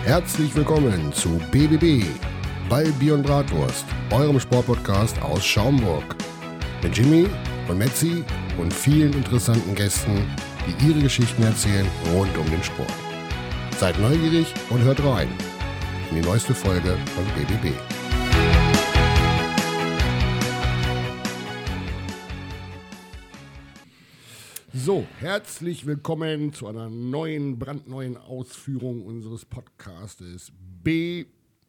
Herzlich willkommen zu BBB, Ball, Bier und Bratwurst, eurem Sportpodcast aus Schaumburg. Mit Jimmy und Metzi und vielen interessanten Gästen, die ihre Geschichten erzählen rund um den Sport. Seid neugierig und hört rein in die neueste Folge von BBB. So, herzlich willkommen zu einer brandneuen Ausführung unseres Podcastes Ball,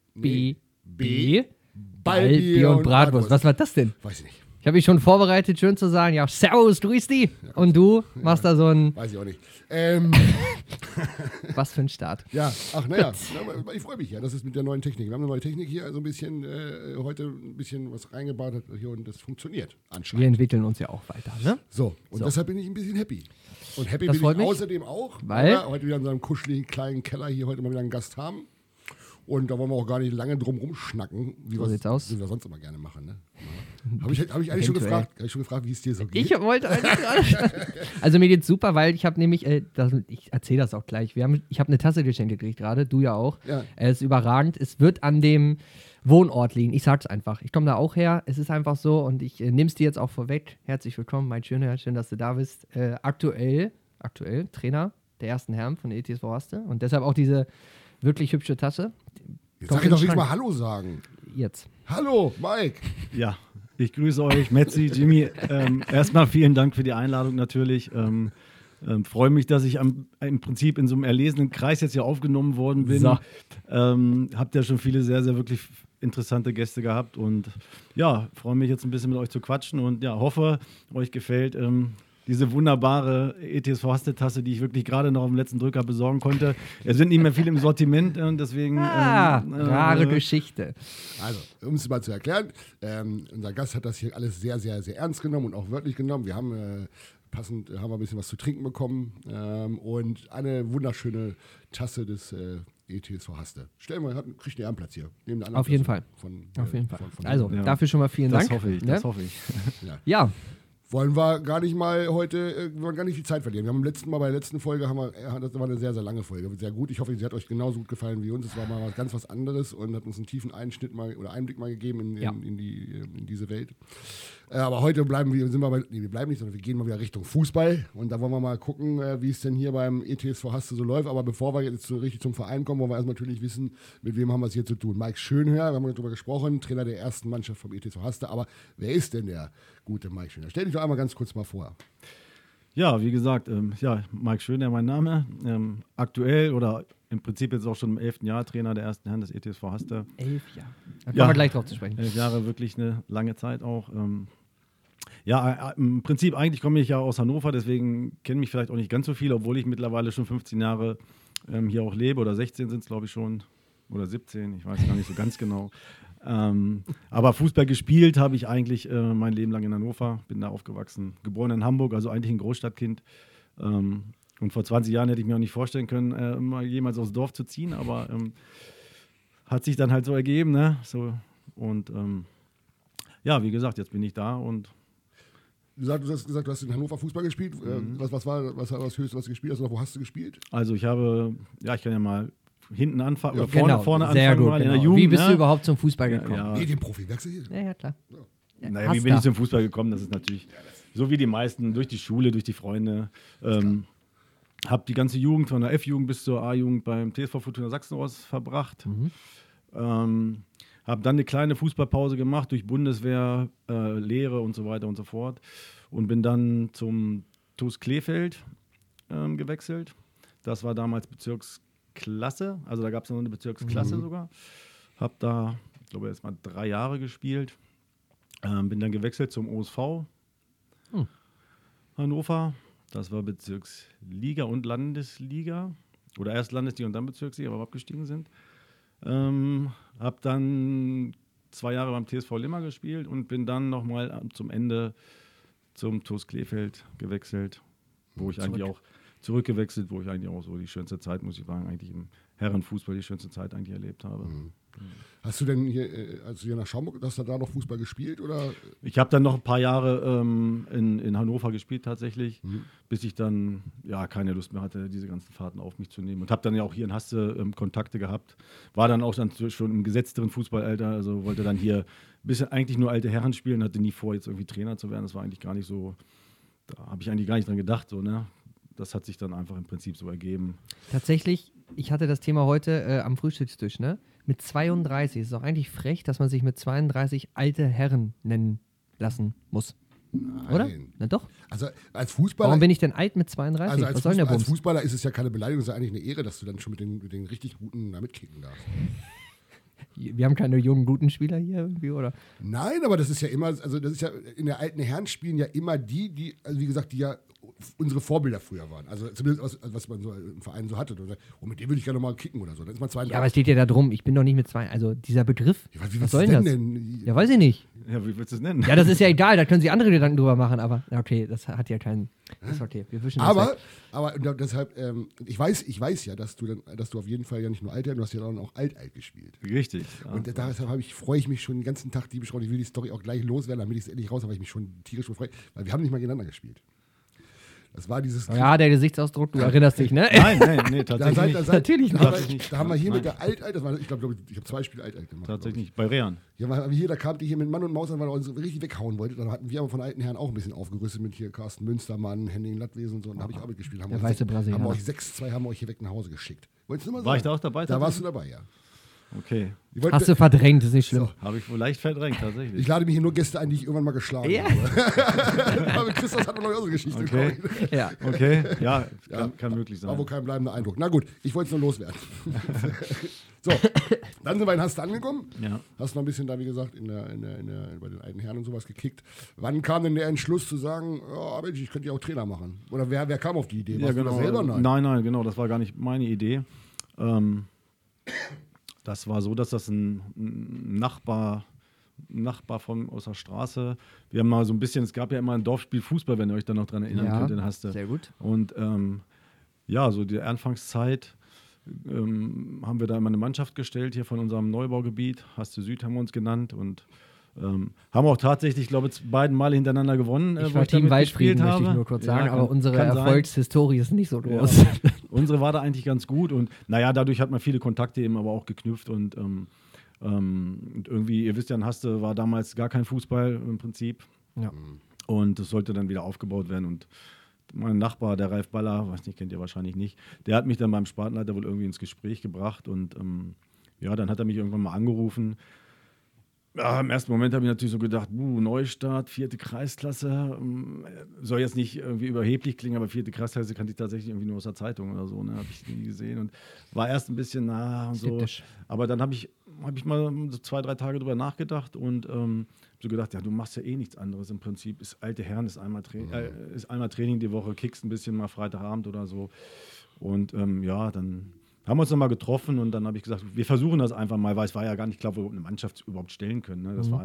Bier und Bratwurst. Was war das denn? Weiß ich nicht. Ich habe mich schon vorbereitet, schön zu sagen, ja, servus, grüß die. Und du machst da so ein... Weiß ich auch nicht. Was für ein Start. Ja, ich freue mich ja, das ist mit der neuen Technik. Wir haben eine neue Technik hier, also heute ein bisschen was reingebaut hier und das funktioniert anscheinend. Wir entwickeln uns ja auch weiter, ne? So, deshalb bin ich ein bisschen happy. Und happy das bin ich mich. Außerdem auch, weil wir heute wieder in unserem kuscheligen kleinen Keller hier heute mal wieder einen Gast haben. Und da wollen wir auch gar nicht lange drum rumschnacken, wie wir sonst immer gerne machen. Ne? Ja. Habe ich eigentlich schon gefragt, wie es dir so geht? Ich wollte eigentlich gerade. Also mir geht's super, weil ich habe nämlich, ich erzähle das auch gleich, ich habe eine Tasse geschenkt gekriegt gerade, du ja auch. Ja. Es ist überragend, es wird an dem Wohnort liegen. Ich sag's einfach, ich komme da auch her, es ist einfach so und ich nehme es dir jetzt auch vorweg. Herzlich willkommen, mein Schöner, schön, dass du da bist. Aktuell Trainer der ersten Herren von der ETSV Haste und deshalb auch diese wirklich hübsche Tasse. Jetzt sag ich doch nicht mal Hallo sagen. Jetzt. Hallo, Mike. Ja, ich grüße euch, Metzi, Jimmy. Erstmal vielen Dank für die Einladung natürlich. Freue mich, dass ich im Prinzip in so einem erlesenen Kreis jetzt hier aufgenommen worden bin. So. Habt ja schon viele sehr, sehr wirklich interessante Gäste gehabt und ja, freue mich jetzt ein bisschen mit euch zu quatschen und ja, hoffe, euch gefällt diese wunderbare ETSV Haste-Tasse, die ich wirklich gerade noch am letzten Drücker besorgen konnte. Es sind nicht mehr viele im Sortiment und deswegen... rare Geschichte. Also, um es mal zu erklären, unser Gast hat das hier alles sehr, sehr, sehr ernst genommen und auch wörtlich genommen. Wir haben haben wir ein bisschen was zu trinken bekommen und eine wunderschöne Tasse des ETSV Haste. Stellen wir, kriegt einen Ehrenplatz hier. Auf jeden Fall. Auf jeden Fall. Also, dafür schon mal vielen Dank. Das hoffe ich. Ja. Wollen wir gar nicht mal heute, wir wollen gar nicht viel Zeit verlieren. Wir haben bei der letzten Folge, das war eine sehr, sehr lange Folge, sehr gut. Ich hoffe, sie hat euch genauso gut gefallen wie uns. Es war mal ganz was anderes und hat uns einen tiefen Einblick mal gegeben in diese Welt. Aber heute wir bleiben nicht, sondern wir gehen mal wieder Richtung Fußball und da wollen wir mal gucken, wie es denn hier beim ETSV Haste so läuft. Aber bevor wir jetzt so richtig zum Verein kommen, wollen wir erstmal natürlich wissen, mit wem haben wir es hier zu tun. Mike Schönherr, wir haben darüber gesprochen, Trainer der ersten Mannschaft vom ETSV Haste. Aber wer ist denn der gute Mike Schönherr? Stell dich doch einmal ganz kurz mal vor. Ja, wie gesagt, Mike Schönherr, mein Name. Aktuell oder im Prinzip jetzt auch schon im 11. Jahr Trainer der ersten Herren des ETSV Haste. 11 Jahre. Da kommen wir gleich drauf zu sprechen. 11 Jahre, wirklich eine lange Zeit auch. Im Prinzip eigentlich komme ich ja aus Hannover, deswegen kennen mich vielleicht auch nicht ganz so viele, obwohl ich mittlerweile schon 15 Jahre hier auch lebe oder 16 sind es glaube ich schon oder 17, ich weiß gar nicht so ganz genau. Aber Fußball gespielt habe ich eigentlich mein Leben lang in Hannover, bin da aufgewachsen, geboren in Hamburg, also eigentlich ein Großstadtkind. Und vor 20 Jahren hätte ich mir auch nicht vorstellen können, mal jemals aufs Dorf zu ziehen, aber hat sich dann halt so ergeben, ne? So, und wie gesagt, jetzt bin ich da und Du hast gesagt, du hast in Hannover Fußball gespielt. Was war das Höchste, was du gespielt hast? Oder wo hast du gespielt? Also ich kann ja mal hinten anfangen oder vorne anfangen. Sehr gut, mal in der Jugend. Wie bist du überhaupt zum Fußball gekommen? Ja. Medienprofi, merkst du hier? Ja, klar. Ja. Naja, wie bin ich zum Fußball gekommen? Das ist natürlich so wie die meisten, durch die Schule, durch die Freunde. Habe die ganze Jugend von der F-Jugend bis zur A-Jugend beim TSV Fortuna Sachsenrost verbracht. Habe dann eine kleine Fußballpause gemacht durch Bundeswehr, Lehre und so weiter und so fort. Und bin dann zum TuS Kleefeld gewechselt. Das war damals Bezirksklasse. Also da gab es noch eine Bezirksklasse sogar. Habe da, ich glaube, erst mal 3 Jahre gespielt. Bin dann gewechselt zum OSV Hannover. Das war Bezirksliga und Landesliga. Oder erst Landesliga und dann Bezirksliga, aber abgestiegen sind. Habe dann 2 Jahre beim TSV Limmer gespielt und bin dann nochmal zum Ende zum TuS Kleefeld gewechselt, wo ich eigentlich auch zurückgewechselt, wo ich eigentlich auch so die schönste Zeit, muss ich sagen, eigentlich im Herrenfußball die schönste Zeit eigentlich erlebt habe. Hast du denn hier, als du hier nach Schaumburg, hast du da noch Fußball gespielt? Oder? Ich habe dann noch ein paar Jahre in Hannover gespielt tatsächlich, bis ich dann keine Lust mehr hatte, diese ganzen Fahrten auf mich zu nehmen. Und habe dann ja auch hier in Haste Kontakte gehabt. War dann auch schon im gesetzteren Fußballalter, also wollte dann hier ein bisschen eigentlich nur alte Herren spielen, hatte nie vor, jetzt irgendwie Trainer zu werden. Das war eigentlich gar nicht so, da habe ich eigentlich gar nicht dran gedacht. So, ne? Das hat sich dann einfach im Prinzip so ergeben. Tatsächlich, ich hatte das Thema heute am Frühstückstisch, ne? Mit 32 ist es auch eigentlich frech, dass man sich mit 32 alte Herren nennen lassen muss. Nein. Oder? Na doch. Also als Fußballer. Warum bin ich denn alt mit 32? Also Was soll denn der als Bums? Fußballer ist es ja keine Beleidigung, es ist ja eigentlich eine Ehre, dass du dann schon mit den richtig Guten da mitkicken darfst. Wir haben keine jungen, guten Spieler hier irgendwie, oder? Nein, aber das ist ja immer, also das ist ja, in der alten Herren spielen ja immer die, also wie gesagt, die ja unsere Vorbilder früher waren. Also zumindest was man so im Verein so hatte. Und mit dem würde ich gerne mal kicken oder so. Dann ist man 32. Ja, aber es steht ja da drum, ich bin doch nicht mit zwei. Also dieser Begriff, Ja, wie was willst du soll denn das? denn? Ja, weiß ich nicht. Ja, wie willst du es nennen? Ja, das ist ja egal, da können Sie andere Gedanken drüber machen, aber okay, das hat ja keinen. Das ist okay, wir wischen das weg. Aber deshalb, ich weiß ja, dass du auf jeden Fall ja nicht nur alt, du hast ja dann auch alt gespielt. Richtig. Ja. Und deshalb freue ich mich schon den ganzen Tag diebisch drauf. Ich will die Story auch gleich loswerden, damit ich es endlich raus habe, weil ich mich schon tierisch freue. Weil wir haben nicht mal gegeneinander gespielt. Das war dieses. Ja, der Gesichtsausdruck, du erinnerst dich, ne? Nein, tatsächlich nicht. Natürlich Da haben wir hier mit der Alt, ich glaube, ich habe 2 Spiele Alt gemacht. Tatsächlich nicht. Bei Rehan. Ja, weil hier, da kam die hier mit Mann und Maus an, weil er uns richtig weghauen wollte. Dann hatten wir aber von alten Herren auch ein bisschen aufgerüstet mit hier Carsten Münstermann, Henning Lattwesen und so. Und da habe ich auch mitgespielt. Der weiße Brasilianer. Haben wir euch 6-2 haben wir euch hier weg nach Hause geschickt. Wolltest du mal sagen? War ich da auch dabei? Da warst du dabei, ja. Okay. Hast du verdrängt, ist nicht schlimm. Habe ich wohl leicht verdrängt, tatsächlich. Ich lade mir hier nur Gäste ein, die ich irgendwann mal geschlagen Ja. habe. Aber mit Christoph hat man noch so eine Geschichte. Okay. Ja. Okay, ja, kann möglich sein. War wohl kein bleibender Eindruck. Na gut, ich wollte es nur loswerden. So, dann sind wir in Haste angekommen. Ja. Hast noch ein bisschen da, wie gesagt, bei den alten Herren und sowas gekickt. Wann kam denn der Entschluss zu sagen, oh, Mensch, ich könnte ja auch Trainer machen? Oder wer kam auf die Idee? Ja, Warst du genau. das selber? Nein, genau, das war gar nicht meine Idee. Das war so, dass das ein Nachbar aus der Straße, wir haben mal so ein bisschen, es gab ja immer ein Dorfspiel Fußball, wenn ihr euch da noch dran erinnern könnt, in Haste. Sehr gut. Und so die Anfangszeit haben wir da immer eine Mannschaft gestellt, hier von unserem Neubaugebiet, Haste Süd haben wir uns genannt und haben auch tatsächlich, glaube ich, beiden Mal hintereinander gewonnen. Ich war Team Waldfrieden, möchte ich nur kurz sagen, aber unsere Erfolgshistorie ist nicht so groß. Ja, unsere war da eigentlich ganz gut und dadurch hat man viele Kontakte eben aber auch geknüpft und irgendwie, ihr wisst ja, in Haste war damals gar kein Fußball im Prinzip. Ja. Und es sollte dann wieder aufgebaut werden und mein Nachbar, der Ralf Baller, weiß nicht, kennt ihr wahrscheinlich nicht, der hat mich dann beim Spartenleiter wohl irgendwie ins Gespräch gebracht und dann hat er mich irgendwann mal angerufen. Ja, im ersten Moment habe ich natürlich so gedacht, Neustart, 4. Kreisklasse, soll jetzt nicht irgendwie überheblich klingen, aber 4. Kreisklasse kannte ich tatsächlich irgendwie nur aus der Zeitung oder so, ne, habe ich nie gesehen und war erst ein bisschen und skeptisch. So. Aber dann habe ich mal so 2-3 Tage drüber nachgedacht und so gedacht, ja, du machst ja eh nichts anderes im Prinzip, ist alte Herren, ist einmal Training die Woche, kickst ein bisschen mal Freitagabend oder so und dann haben wir uns nochmal getroffen und dann habe ich gesagt, wir versuchen das einfach mal, weil es war ja gar nicht klar, wo wir eine Mannschaft überhaupt stellen können. Ne? Das war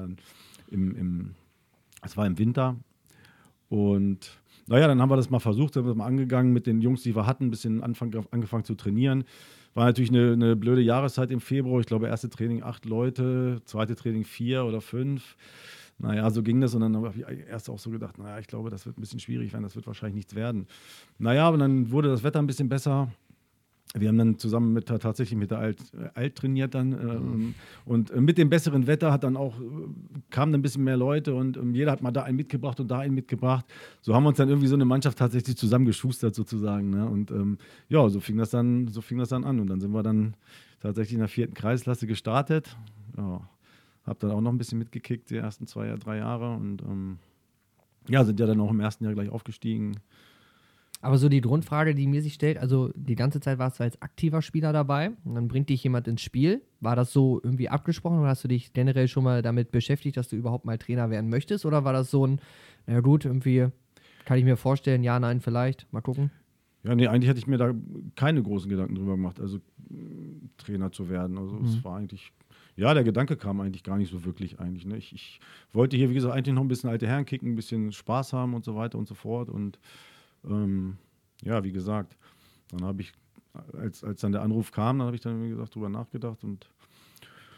im Winter. Und dann haben wir das mal versucht, sind wir mal angegangen mit den Jungs, die wir hatten, ein bisschen angefangen zu trainieren. War natürlich eine blöde Jahreszeit im Februar. Ich glaube, erste Training 8 Leute, zweite Training 4 oder 5. So ging das und dann habe ich erst auch so gedacht, ich glaube, das wird ein bisschen schwierig werden, das wird wahrscheinlich nichts werden. Aber dann wurde das Wetter ein bisschen besser. Wir haben dann zusammen tatsächlich mit der Alt trainiert dann und mit dem besseren Wetter kamen dann ein bisschen mehr Leute und jeder hat mal da einen mitgebracht und da einen mitgebracht. So haben wir uns dann irgendwie so eine Mannschaft tatsächlich zusammengeschustert sozusagen. Ne? Und so fing das dann an und dann sind wir dann tatsächlich in der 4. Kreisklasse gestartet. Ja, habe dann auch noch ein bisschen mitgekickt die ersten 2-3 Jahre und sind ja dann auch im ersten Jahr gleich aufgestiegen. Aber so die Grundfrage, die mir sich stellt, also die ganze Zeit warst du als aktiver Spieler dabei und dann bringt dich jemand ins Spiel. War das so irgendwie abgesprochen oder hast du dich generell schon mal damit beschäftigt, dass du überhaupt mal Trainer werden möchtest? Oder war das so ein, na gut, irgendwie kann ich mir vorstellen, ja, nein, vielleicht, mal gucken? Ja, nee, eigentlich hatte ich mir da keine großen Gedanken drüber gemacht, also Trainer zu werden. Also es war eigentlich, der Gedanke kam eigentlich gar nicht so wirklich eigentlich. Ne? Ich wollte hier, wie gesagt, eigentlich noch ein bisschen alte Herren kicken, ein bisschen Spaß haben und so weiter und so fort und wie gesagt, dann habe ich, als dann der Anruf kam, dann habe ich dann, wie gesagt, drüber nachgedacht und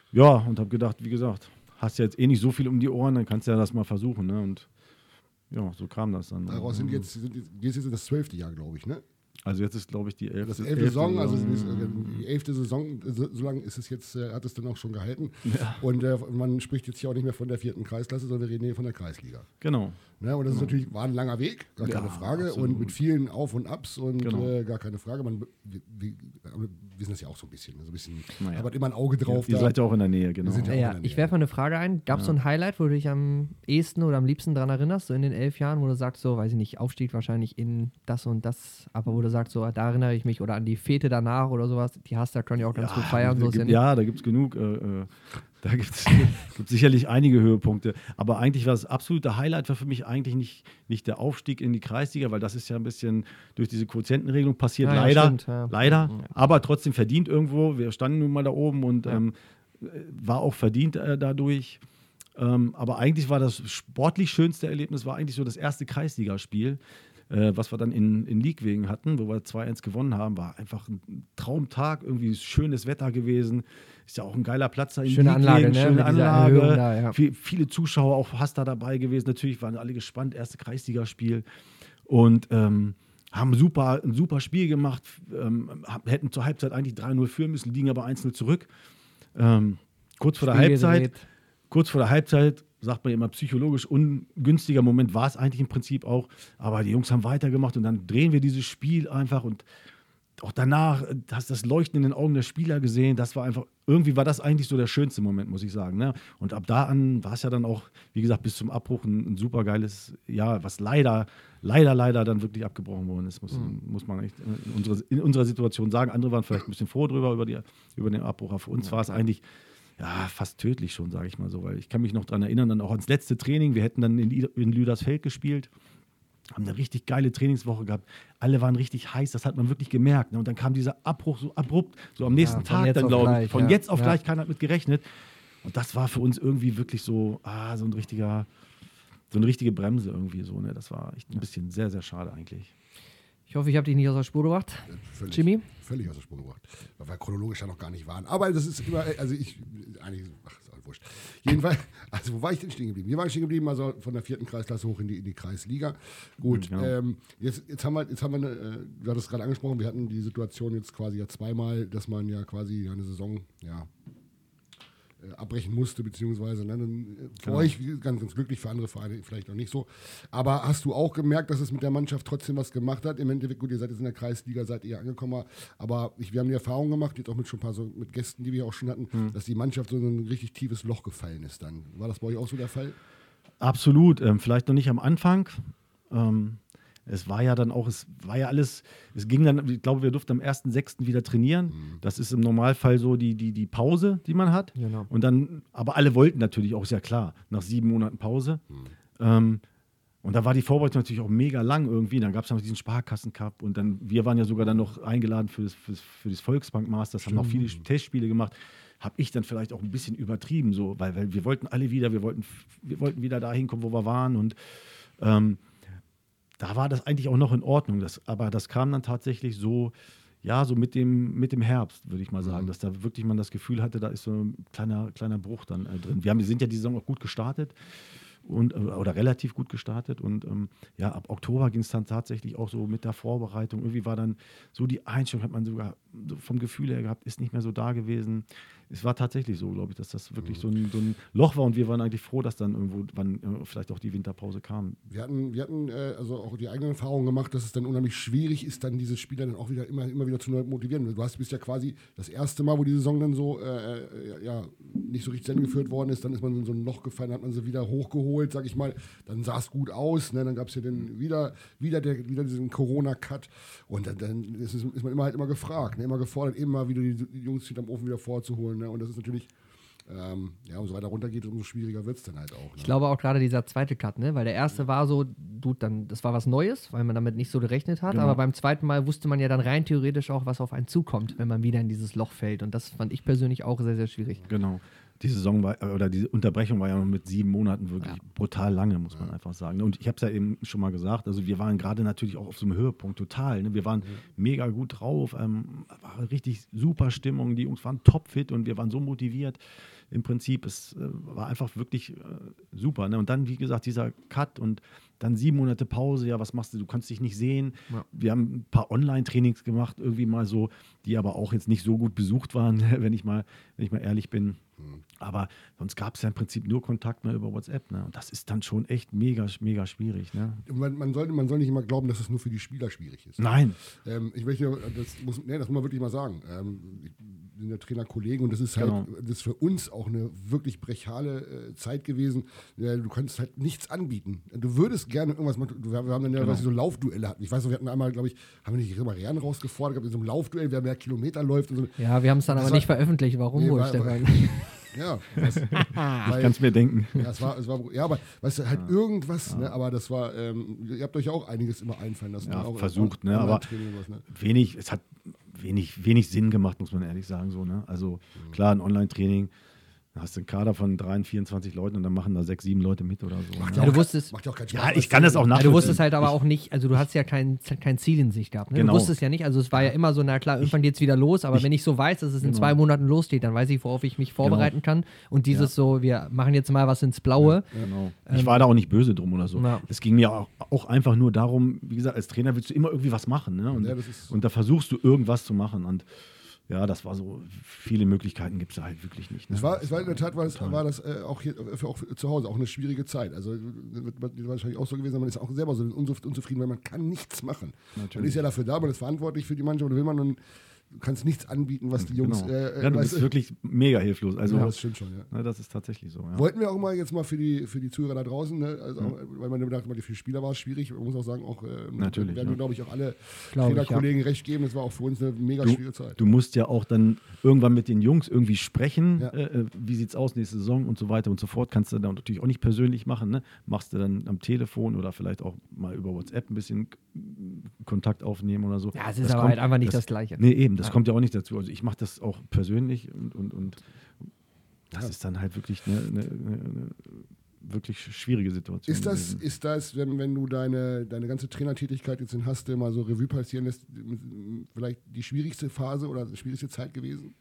Ja, und habe gedacht, wie gesagt, hast ja jetzt eh nicht so viel um die Ohren, dann kannst du ja das mal versuchen. Ne? Und ja, so kam das dann. Daraus sind jetzt in das 12. Jahr, glaube ich, ne? Also jetzt ist, glaube ich, die 11. Das 11. Saison, also die 11. Saison, so lange ist es jetzt, hat es dann auch schon gehalten. Ja. Und man spricht jetzt hier auch nicht mehr von der 4. Kreisklasse, sondern wir reden hier von der Kreisliga. Genau. Ne, und das ist natürlich, war ein langer Weg, gar keine Frage. Absolut. Und mit vielen Auf und Abs und Genau. gar keine Frage. Wir wissen das ja auch so ein bisschen. Naja. Aber immer ein Auge drauf. Ihr seid ja auch in der Nähe, genau. Wir sind ja auch in der Ich Nähe. werfe mal eine Frage ein. Gab es so ein Highlight, wo du dich am ehesten oder am liebsten daran erinnerst, so in den 11 Jahren, wo du sagst, so, weiß ich nicht, Aufstieg wahrscheinlich in das und das, aber wo du sagst, so, da erinnere ich mich oder an die Fete danach oder sowas, die hast du, kann ich auch ganz gut feiern. So ist ja nicht. Ja, da gibt es genug. Da gibt es sicherlich einige Höhepunkte. Aber eigentlich war das absolute Highlight für mich eigentlich nicht der Aufstieg in die Kreisliga, weil das ist ja ein bisschen durch diese Quotientenregelung passiert. Ah, ja, leider. stimmt, ja. Leider. Aber trotzdem verdient irgendwo. Wir standen nun mal da oben und war auch verdient dadurch. Aber eigentlich war das sportlich schönste Erlebnis war eigentlich so das erste Kreisligaspiel, was wir dann in Liegwegen hatten, wo wir 2-1 gewonnen haben. War einfach ein Traumtag, irgendwie schönes Wetter gewesen. Ist ja auch ein geiler Platz da in Schöne Anlage, ne? Schöne Mit dieser Anlage. Erhöhung da, ja. Viele Zuschauer, auch Hasta dabei gewesen. Natürlich waren alle gespannt, erste Kreisligaspiel. Und haben ein super Spiel gemacht. Hätten zur Halbzeit eigentlich 3-0 führen müssen, liegen aber 1-0 zurück. Kurz vor der Halbzeit, sagt man immer psychologisch ungünstiger Moment, war es eigentlich im Prinzip auch. Aber die Jungs haben weitergemacht und dann drehen wir dieses Spiel einfach und auch danach hast du das Leuchten in den Augen der Spieler gesehen. Das war einfach, irgendwie war das eigentlich so der schönste Moment, muss ich sagen. Ne? Und ab da an war es ja dann auch, wie gesagt, bis zum Abbruch ein super geiles Jahr, was leider dann wirklich abgebrochen worden ist, muss man echt in unserer Situation sagen. Andere waren vielleicht ein bisschen froh drüber, über den Abbruch. Aber für uns war es eigentlich fast tödlich schon, sage ich mal so. Weil ich kann mich noch daran erinnern, dann auch ans letzte Training. Wir hätten dann in Lüdersfeld gespielt. Haben eine richtig geile Trainingswoche gehabt. Alle waren richtig heiß, das hat man wirklich gemerkt. Ne? Und dann kam dieser Abbruch so abrupt, so am nächsten Tag dann, glaube ich. Von jetzt auf gleich, keiner hat mit gerechnet. Und das war für uns irgendwie wirklich so eine richtige Bremse irgendwie so. Ne? Das war echt ein bisschen sehr, sehr schade eigentlich. Ich hoffe, ich habe dich nicht aus der Spur gebracht. Jimmy? Völlig aus der Spur gebracht. Weil wir chronologisch ja noch gar nicht waren. Aber das ist immer, also ist alles wurscht. Jedenfalls, also wo war ich denn stehen geblieben? Wir waren stehen geblieben, also von der 4. Kreisklasse hoch in die Kreisliga. Gut, Genau. jetzt haben wir du hast es gerade angesprochen, wir hatten die Situation jetzt quasi ja zweimal, dass man ja quasi eine Saison, abbrechen musste, beziehungsweise für euch ganz glücklich, für andere Vereine vielleicht noch nicht so. Aber hast du auch gemerkt, dass es mit der Mannschaft trotzdem was gemacht hat? Im Endeffekt, gut, ihr seid jetzt in der Kreisliga, seid ihr angekommen, aber wir haben die Erfahrung gemacht, jetzt auch mit schon ein paar so mit Gästen, die wir auch schon hatten, dass die Mannschaft so in ein richtig tiefes Loch gefallen ist dann. War das bei euch auch so der Fall? Absolut, vielleicht noch nicht am Anfang. Es war ja dann auch, es ging dann, ich glaube, wir durften am 1.6. wieder trainieren. Das ist im Normalfall so die Pause, die man hat. Genau. Und dann, aber alle wollten natürlich auch, ist ja klar, nach 7 Monaten Pause. Und da war die Vorbereitung natürlich auch mega lang irgendwie. Dann gab es noch diesen Sparkassen-Cup und dann, wir waren ja sogar dann noch eingeladen für das Volksbank-Masters, haben noch viele Testspiele gemacht. Habe ich dann vielleicht auch ein bisschen übertrieben, so, weil wir wollten alle wieder, wir wollten wieder dahin kommen, wo wir waren und da war das eigentlich auch noch in Ordnung. Aber das kam dann tatsächlich so mit dem Herbst, würde ich mal sagen, dass da wirklich man das Gefühl hatte, da ist so ein kleiner Bruch dann drin. Wir sind ja die Saison auch gut gestartet oder relativ gut gestartet und ab Oktober ging es dann tatsächlich auch so mit der Vorbereitung. Irgendwie war dann so die Einstellung, hat man sogar vom Gefühl her gehabt, ist nicht mehr so da gewesen. Es war tatsächlich so, glaube ich, dass das wirklich so ein Loch war und wir waren eigentlich froh, dass dann irgendwann vielleicht auch die Winterpause kam. Wir hatten also auch die eigene Erfahrung gemacht, dass es dann unheimlich schwierig ist, dann diese Spieler dann auch wieder immer wieder zu neu motivieren. Du bist ja quasi das erste Mal, wo die Saison dann so nicht so richtig zu Ende geführt worden ist, dann ist man in so ein Loch gefallen, hat man sie wieder hochgeholt, sag ich mal, dann sah es gut aus, ne? Dann gab es ja dann wieder diesen Corona-Cut und dann ist man immer gefragt, ne? Immer gefordert, immer wieder die Jungs hinterm Ofen wieder vorzuholen, ne? Und das ist natürlich, umso weiter runter geht, umso schwieriger wird es dann halt auch. Ne? Ich glaube auch gerade dieser zweite Cut, ne? Weil der erste war so, das war was Neues, weil man damit nicht so gerechnet hat, aber beim zweiten Mal wusste man ja dann rein theoretisch auch, was auf einen zukommt, wenn man wieder in dieses Loch fällt und das fand ich persönlich auch sehr, sehr schwierig. Genau. die Saison oder diese Unterbrechung war ja mit 7 Monaten wirklich brutal lange, muss man einfach sagen. Und ich habe es ja eben schon mal gesagt, also wir waren gerade natürlich auch auf so einem Höhepunkt total. Ne? Wir waren mega gut drauf, war richtig super Stimmung, die Jungs waren topfit und wir waren so motiviert. Im Prinzip, es war einfach wirklich super. Ne? Und dann, wie gesagt, dieser Cut und dann 7 Monate Pause, ja, was machst du? Du kannst dich nicht sehen. Ja. Wir haben ein paar Online-Trainings gemacht, irgendwie mal so, die aber auch jetzt nicht so gut besucht waren, wenn ich mal ehrlich bin. Aber sonst gab es ja im Prinzip nur Kontakt über WhatsApp. Ne? Und das ist dann schon echt mega, mega schwierig. Ne? Man soll nicht immer glauben, dass es nur für die Spieler schwierig ist. Nein. Ich möchte, das muss man wirklich mal sagen. Ich bin der Trainerkollege und das ist halt, das ist für uns auch eine wirklich brechale Zeit gewesen. Du kannst halt nichts anbieten. Du würdest gerne irgendwas machen. Wir haben dann ja so Laufduelle hatten. Ich weiß noch, wir hatten einmal, glaube ich, haben wir nicht Rimmerian rausgefordert, in so einem Laufduell, wer mehr Kilometer läuft. Und so. Ja, wir haben es dann aber nicht veröffentlicht. Warum wohl, Stefan? Ja, ich kann es mir denken. Ja, es war, aber weißt du, halt irgendwas, ne, aber das war, ihr habt euch ja auch einiges immer einfallen lassen. Ja, auch versucht, ne, aber es hat wenig Sinn gemacht, muss man ehrlich sagen, so, ne, also klar, ein Online-Training, da hast du einen Kader von 23 Leuten und dann machen da 6, 7 Leute mit oder so. Macht ne? ja auch keinen Spaß. Ja, ich kann das auch nachvollziehen. Du wusstest halt aber auch nicht, also du hast ja kein Ziel in sich gehabt. Ne? Genau. Du wusstest ja nicht, also es war ja immer so, na klar, irgendwann geht es wieder los, aber wenn ich so weiß, dass es in 2 Monaten losgeht, dann weiß ich, worauf ich mich vorbereiten kann. Und dieses so, wir machen jetzt mal was ins Blaue. Ja, genau. Ich war da auch nicht böse drum oder so. Ja. Es ging mir auch einfach nur darum, wie gesagt, als Trainer willst du immer irgendwie was machen. Ne? Und da versuchst du irgendwas zu machen. Und ja, das war so, viele Möglichkeiten gibt es da halt wirklich nicht. Ne? Es war in der Tat, war das auch hier auch zu Hause auch eine schwierige Zeit. Also wird wahrscheinlich auch so gewesen, man ist auch selber so unzufrieden, weil man kann nichts machen. Natürlich. Man ist ja dafür da, man ist verantwortlich für die Mannschaft, will man und du kannst nichts anbieten, was die Jungs... ja, du bist wirklich mega hilflos. Also, ja, das stimmt schon, ja. Ne, das ist tatsächlich so, ja. Wollten wir auch mal jetzt mal für die Zuhörer da draußen, ne? Also weil man gedacht hat, für die Spieler war es schwierig. Man muss auch sagen, auch natürlich, werden wir, glaube ich, auch alle Trainerkollegen recht geben. Das war auch für uns eine mega schwierige Zeit. Du musst ja auch dann irgendwann mit den Jungs irgendwie sprechen, wie sieht es aus nächste Saison und so weiter und so fort. Kannst du dann natürlich auch nicht persönlich machen, ne? Machst du dann am Telefon oder vielleicht auch mal über WhatsApp ein bisschen Kontakt aufnehmen oder so. Ja, es ist aber halt einfach nicht das Gleiche. Nee, eben, das kommt ja auch nicht dazu. Also ich mache das auch persönlich und das ist dann halt wirklich eine wirklich schwierige Situation. Ist das, wenn du deine ganze Trainertätigkeit jetzt in Haste mal so Revue passieren lässt, vielleicht die schwierigste Phase oder die schwierigste Zeit gewesen?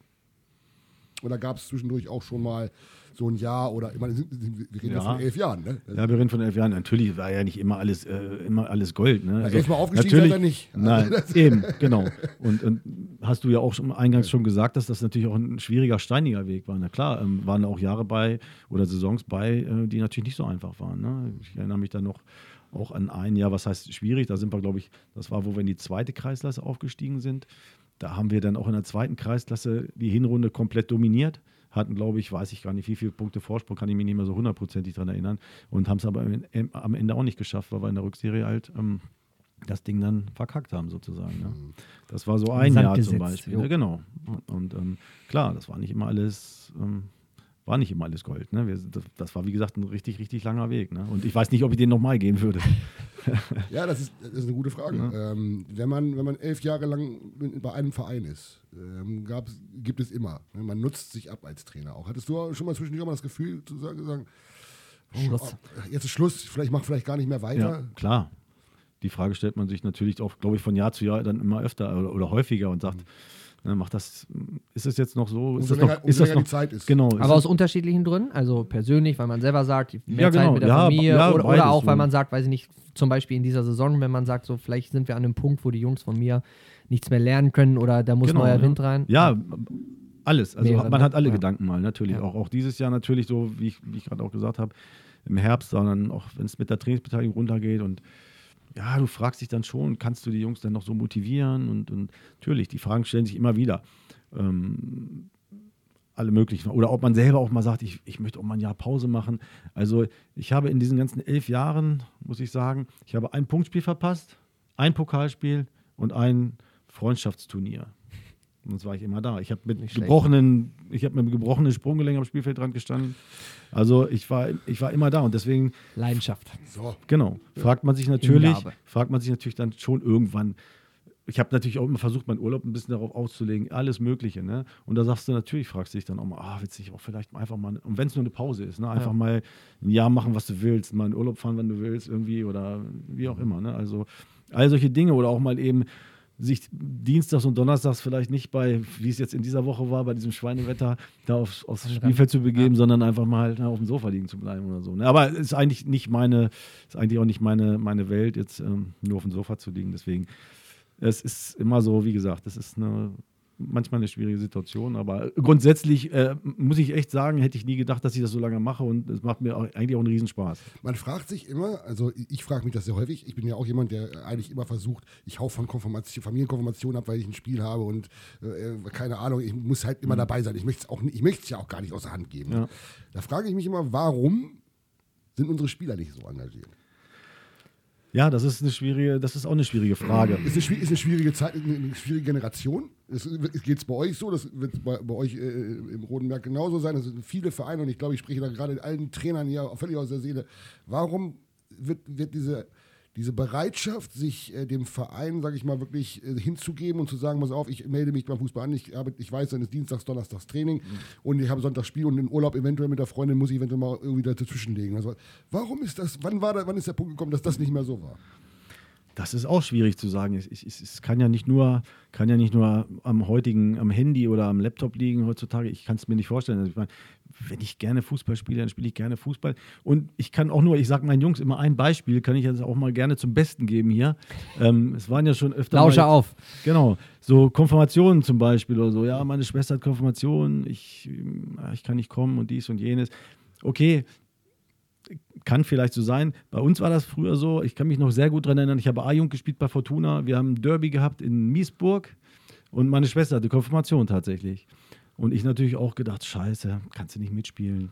Oder gab es zwischendurch auch schon mal so ein Jahr oder wir reden ja von 11 Jahren, ne? Ja, wir reden von 11 Jahren. Natürlich war ja nicht immer alles Gold. Ne? Also, 11 Mal aufgestiegen seid ihr nicht. Nein, eben, genau. Und hast du ja auch eingangs schon gesagt, dass das natürlich auch ein schwieriger, steiniger Weg war. Na klar, waren auch Jahre bei oder Saisons bei, die natürlich nicht so einfach waren. Ne? Ich erinnere mich dann noch auch an ein Jahr, was heißt schwierig, da sind wir, glaube ich, das war, wo wir in die 2. Kreisklasse aufgestiegen sind. Da haben wir dann auch in der 2. Kreisklasse die Hinrunde komplett dominiert. Hatten, glaube ich, weiß ich gar nicht, wie viele Punkte Vorsprung, kann ich mich nicht mehr so 100%ig daran erinnern. Und haben es aber am Ende auch nicht geschafft, weil wir in der Rückserie halt das Ding dann verkackt haben, sozusagen. Ne? Das war so ein Jahr zum Beispiel. Ja, genau. Und klar, das war nicht immer alles... war nicht immer alles Gold. Ne? Das war, wie gesagt, ein richtig, richtig langer Weg. Ne? Und ich weiß nicht, ob ich den nochmal gehen würde. Ja, das ist eine gute Frage. Ja. Wenn man 11 Jahre lang bei einem Verein ist, gibt es immer. Ne? Man nutzt sich ab als Trainer auch. Hattest du schon mal zwischendurch mal das Gefühl, zu sagen Schluss. Jetzt ist Schluss, mach vielleicht gar nicht mehr weiter? Ja, klar. Die Frage stellt man sich natürlich auch, glaube ich, von Jahr zu Jahr dann immer öfter oder häufiger und sagt, macht das, ist es jetzt noch so? Umso länger die Zeit ist. Genau. Aber aus unterschiedlichen Gründen, also persönlich, weil man selber sagt, mehr genau. Zeit mit der Familie oder auch, weil so. Man sagt, weiß ich nicht, zum Beispiel in dieser Saison, wenn man sagt, so vielleicht sind wir an einem Punkt, wo die Jungs von mir nichts mehr lernen können oder da muss neuer Wind rein. Ja, alles. Also man hat alle Gedanken mal, natürlich. Ja. Auch dieses Jahr natürlich so, wie ich gerade auch gesagt habe, im Herbst, sondern auch wenn es mit der Trainingsbeteiligung runtergeht und ja, du fragst dich dann schon, kannst du die Jungs dann noch so motivieren? Und natürlich, die Fragen stellen sich immer wieder. Alle möglichen. Oder ob man selber auch mal sagt, ich möchte auch mal ein Jahr Pause machen. Also ich habe in diesen ganzen 11 Jahren, muss ich sagen, ich habe ein Punktspiel verpasst, ein Pokalspiel und ein Freundschaftsturnier. Und sonst war ich immer da. Ich habe mit gebrochenen Sprunggelenk am Spielfeldrand gestanden. Also ich war immer da und deswegen... Leidenschaft. So. Genau. Fragt man sich natürlich dann schon irgendwann, ich habe natürlich auch immer versucht, meinen Urlaub ein bisschen darauf auszulegen, alles Mögliche, ne? Und da sagst du natürlich, fragst dich dann auch mal, willst du nicht auch vielleicht einfach mal, und wenn es nur eine Pause ist, ne? Einfach mal ein Jahr machen, was du willst, mal in Urlaub fahren, wenn du willst, irgendwie oder wie auch immer, ne? Also all solche Dinge oder auch mal eben sich dienstags und donnerstags vielleicht nicht bei, wie es jetzt in dieser Woche war, bei diesem Schweinewetter, da aufs Spielfeld zu begeben, sondern einfach mal auf dem Sofa liegen zu bleiben oder so. Ne? Aber ist eigentlich auch nicht meine Welt, jetzt nur auf dem Sofa zu liegen. Deswegen, es ist immer so, wie gesagt, das ist manchmal eine schwierige Situation, aber grundsätzlich muss ich echt sagen, hätte ich nie gedacht, dass ich das so lange mache und es macht mir eigentlich auch einen Riesenspaß. Man fragt sich immer, also ich frage mich das sehr häufig, ich bin ja auch jemand, der eigentlich immer versucht, ich hau von Familienkonfirmation ab, weil ich ein Spiel habe und keine Ahnung, ich muss halt immer dabei sein. Ich möchte es ja auch gar nicht aus der Hand geben. Ja. Da frage ich mich immer, warum sind unsere Spieler nicht so engagiert? Ja, das ist auch eine schwierige Frage. Ist eine schwierige Zeit, eine schwierige Generation. Geht es bei euch so? Das wird bei euch im Rodenberg genauso sein. Das sind viele Vereine und ich glaube, ich spreche da gerade allen Trainern hier völlig aus der Seele. Warum wird diese Bereitschaft, sich dem Verein, sage ich mal, wirklich hinzugeben und zu sagen, pass auf, ich melde mich beim Fußball an, ich weiß, dann ist Dienstags, Donnerstags Training und ich habe Sonntags Spiel und den Urlaub eventuell mit der Freundin muss ich eventuell mal irgendwie dazwischenlegen. Also, warum ist das, wann ist der Punkt gekommen, dass das nicht mehr so war? Das ist auch schwierig zu sagen. Es kann ja nicht nur am Handy oder am Laptop liegen heutzutage. Ich kann es mir nicht vorstellen. Also ich meine, wenn ich gerne Fußball spiele, dann spiele ich gerne Fußball. Und ich sage meinen Jungs immer ein Beispiel, kann ich jetzt auch mal gerne zum Besten geben hier. Es waren ja schon öfter Lausche auf. Genau, so Konfirmationen zum Beispiel oder so. Ja, meine Schwester hat Konfirmation, ich kann nicht kommen und dies und jenes. Okay, kann vielleicht so sein. Bei uns war das früher so, ich kann mich noch sehr gut daran erinnern, ich habe A-Jugend gespielt bei Fortuna, wir haben ein Derby gehabt in Miesburg und meine Schwester hatte Konfirmation tatsächlich. Und ich natürlich auch gedacht, scheiße, kannst du nicht mitspielen.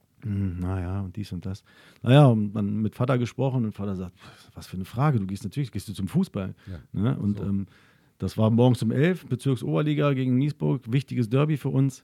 Naja, und dies und das. Naja, und dann mit Vater gesprochen und Vater sagt, was für eine Frage, gehst du zum Fußball. Ja, ne? Und so. Das war morgens um 11, Bezirksoberliga gegen Miesburg, wichtiges Derby für uns.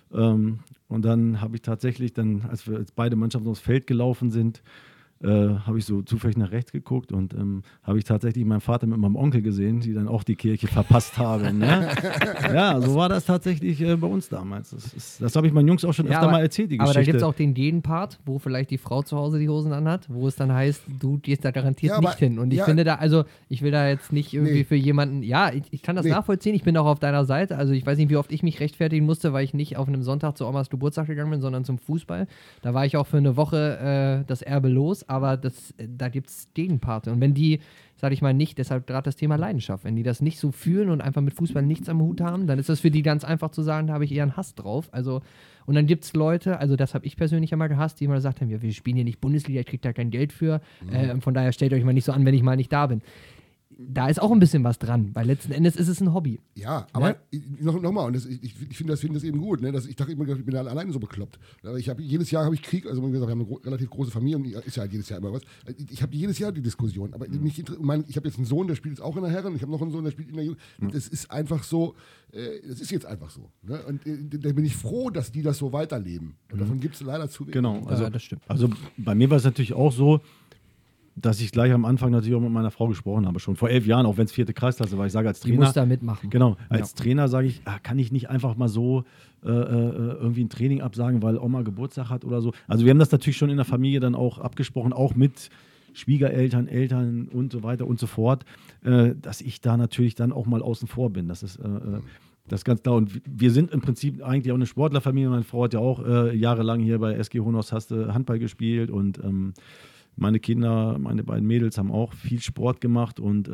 Und dann habe ich tatsächlich, als wir jetzt beide Mannschaften aufs Feld gelaufen sind, habe ich so zufällig nach rechts geguckt und habe ich tatsächlich meinen Vater mit meinem Onkel gesehen, die dann auch die Kirche verpasst haben. Ne? Ja, so war das tatsächlich bei uns damals. Das habe ich meinen Jungs auch schon öfter mal erzählt, die Geschichte. Aber da gibt es auch den Gegenpart, wo vielleicht die Frau zu Hause die Hosen anhat, wo es dann heißt, du gehst da garantiert nicht hin. Und ich finde da, also ich will da jetzt nicht irgendwie für jemanden, ich kann das nachvollziehen, ich bin auch auf deiner Seite, also ich weiß nicht, wie oft ich mich rechtfertigen musste, weil ich nicht auf einem Sonntag zu Omas Geburtstag gegangen bin, sondern zum Fußball. Da war ich auch für eine Woche das Erbe los, aber da gibt es Gegenparte. Und wenn die, sage ich mal, nicht, deshalb gerade das Thema Leidenschaft, wenn die das nicht so fühlen und einfach mit Fußball nichts am Hut haben, dann ist das für die ganz einfach zu sagen, da habe ich eher einen Hass drauf. Also, und dann gibt es Leute, also das habe ich persönlich einmal gehasst, die immer gesagt haben, ja, wir spielen hier nicht Bundesliga, ich kriege da kein Geld für, von daher stellt euch mal nicht so an, wenn ich mal nicht da bin. Da ist auch ein bisschen was dran, weil letzten Endes ist es ein Hobby. Ja, aber nochmal, und ich finde das eben gut, ne? Ich dachte immer, ich bin alleine so bekloppt. Jedes Jahr habe ich Krieg, also wie gesagt, wir haben eine relativ große Familie und ist ja halt jedes Jahr immer was. Ich habe jedes Jahr die Diskussion, aber ich habe jetzt einen Sohn, der spielt jetzt auch in der Herren, ich habe noch einen Sohn, der spielt in der Jugend. Das ist einfach so, das ist jetzt einfach so. Ne? Und da bin ich froh, dass die das so weiterleben. Und davon gibt es leider zu wenig. Genau, also das stimmt. Also bei mir war es natürlich auch so, dass ich gleich am Anfang natürlich auch mit meiner Frau gesprochen habe, schon vor 11 Jahren, auch wenn es 4. Kreisklasse war. Ich sage als Trainer... Die muss da mitmachen. Genau, als Trainer sage ich, kann ich nicht einfach mal so irgendwie ein Training absagen, weil Oma Geburtstag hat oder so. Also wir haben das natürlich schon in der Familie dann auch abgesprochen, auch mit Schwiegereltern, Eltern und so weiter und so fort, dass ich da natürlich dann auch mal außen vor bin. Das ist ganz klar. Und wir sind im Prinzip eigentlich auch eine Sportlerfamilie. Meine Frau hat ja auch jahrelang hier bei SG Hohenhaus Handball gespielt und meine Kinder, meine beiden Mädels haben auch viel Sport gemacht und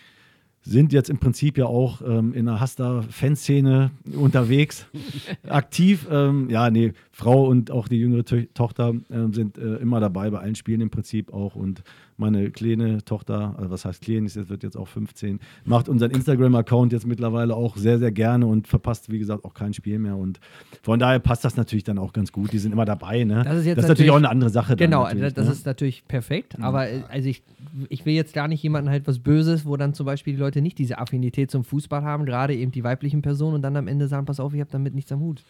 sind jetzt im Prinzip ja auch in der Hasta-Fanszene unterwegs, aktiv. Frau und auch die jüngere Tochter sind immer dabei bei allen Spielen im Prinzip auch und meine kleine Tochter, also was heißt klein, wird jetzt auch 15, macht unseren Instagram-Account jetzt mittlerweile auch sehr, sehr gerne und verpasst, wie gesagt, auch kein Spiel mehr. Und von daher passt das natürlich dann auch ganz gut. Die sind immer dabei. Ne? Das ist natürlich auch eine andere Sache. Genau, das ist natürlich perfekt. Aber also ich will jetzt gar nicht jemanden halt was Böses, wo dann zum Beispiel die Leute nicht diese Affinität zum Fußball haben, gerade eben die weiblichen Personen und dann am Ende sagen, pass auf, ich habe damit nichts am Hut.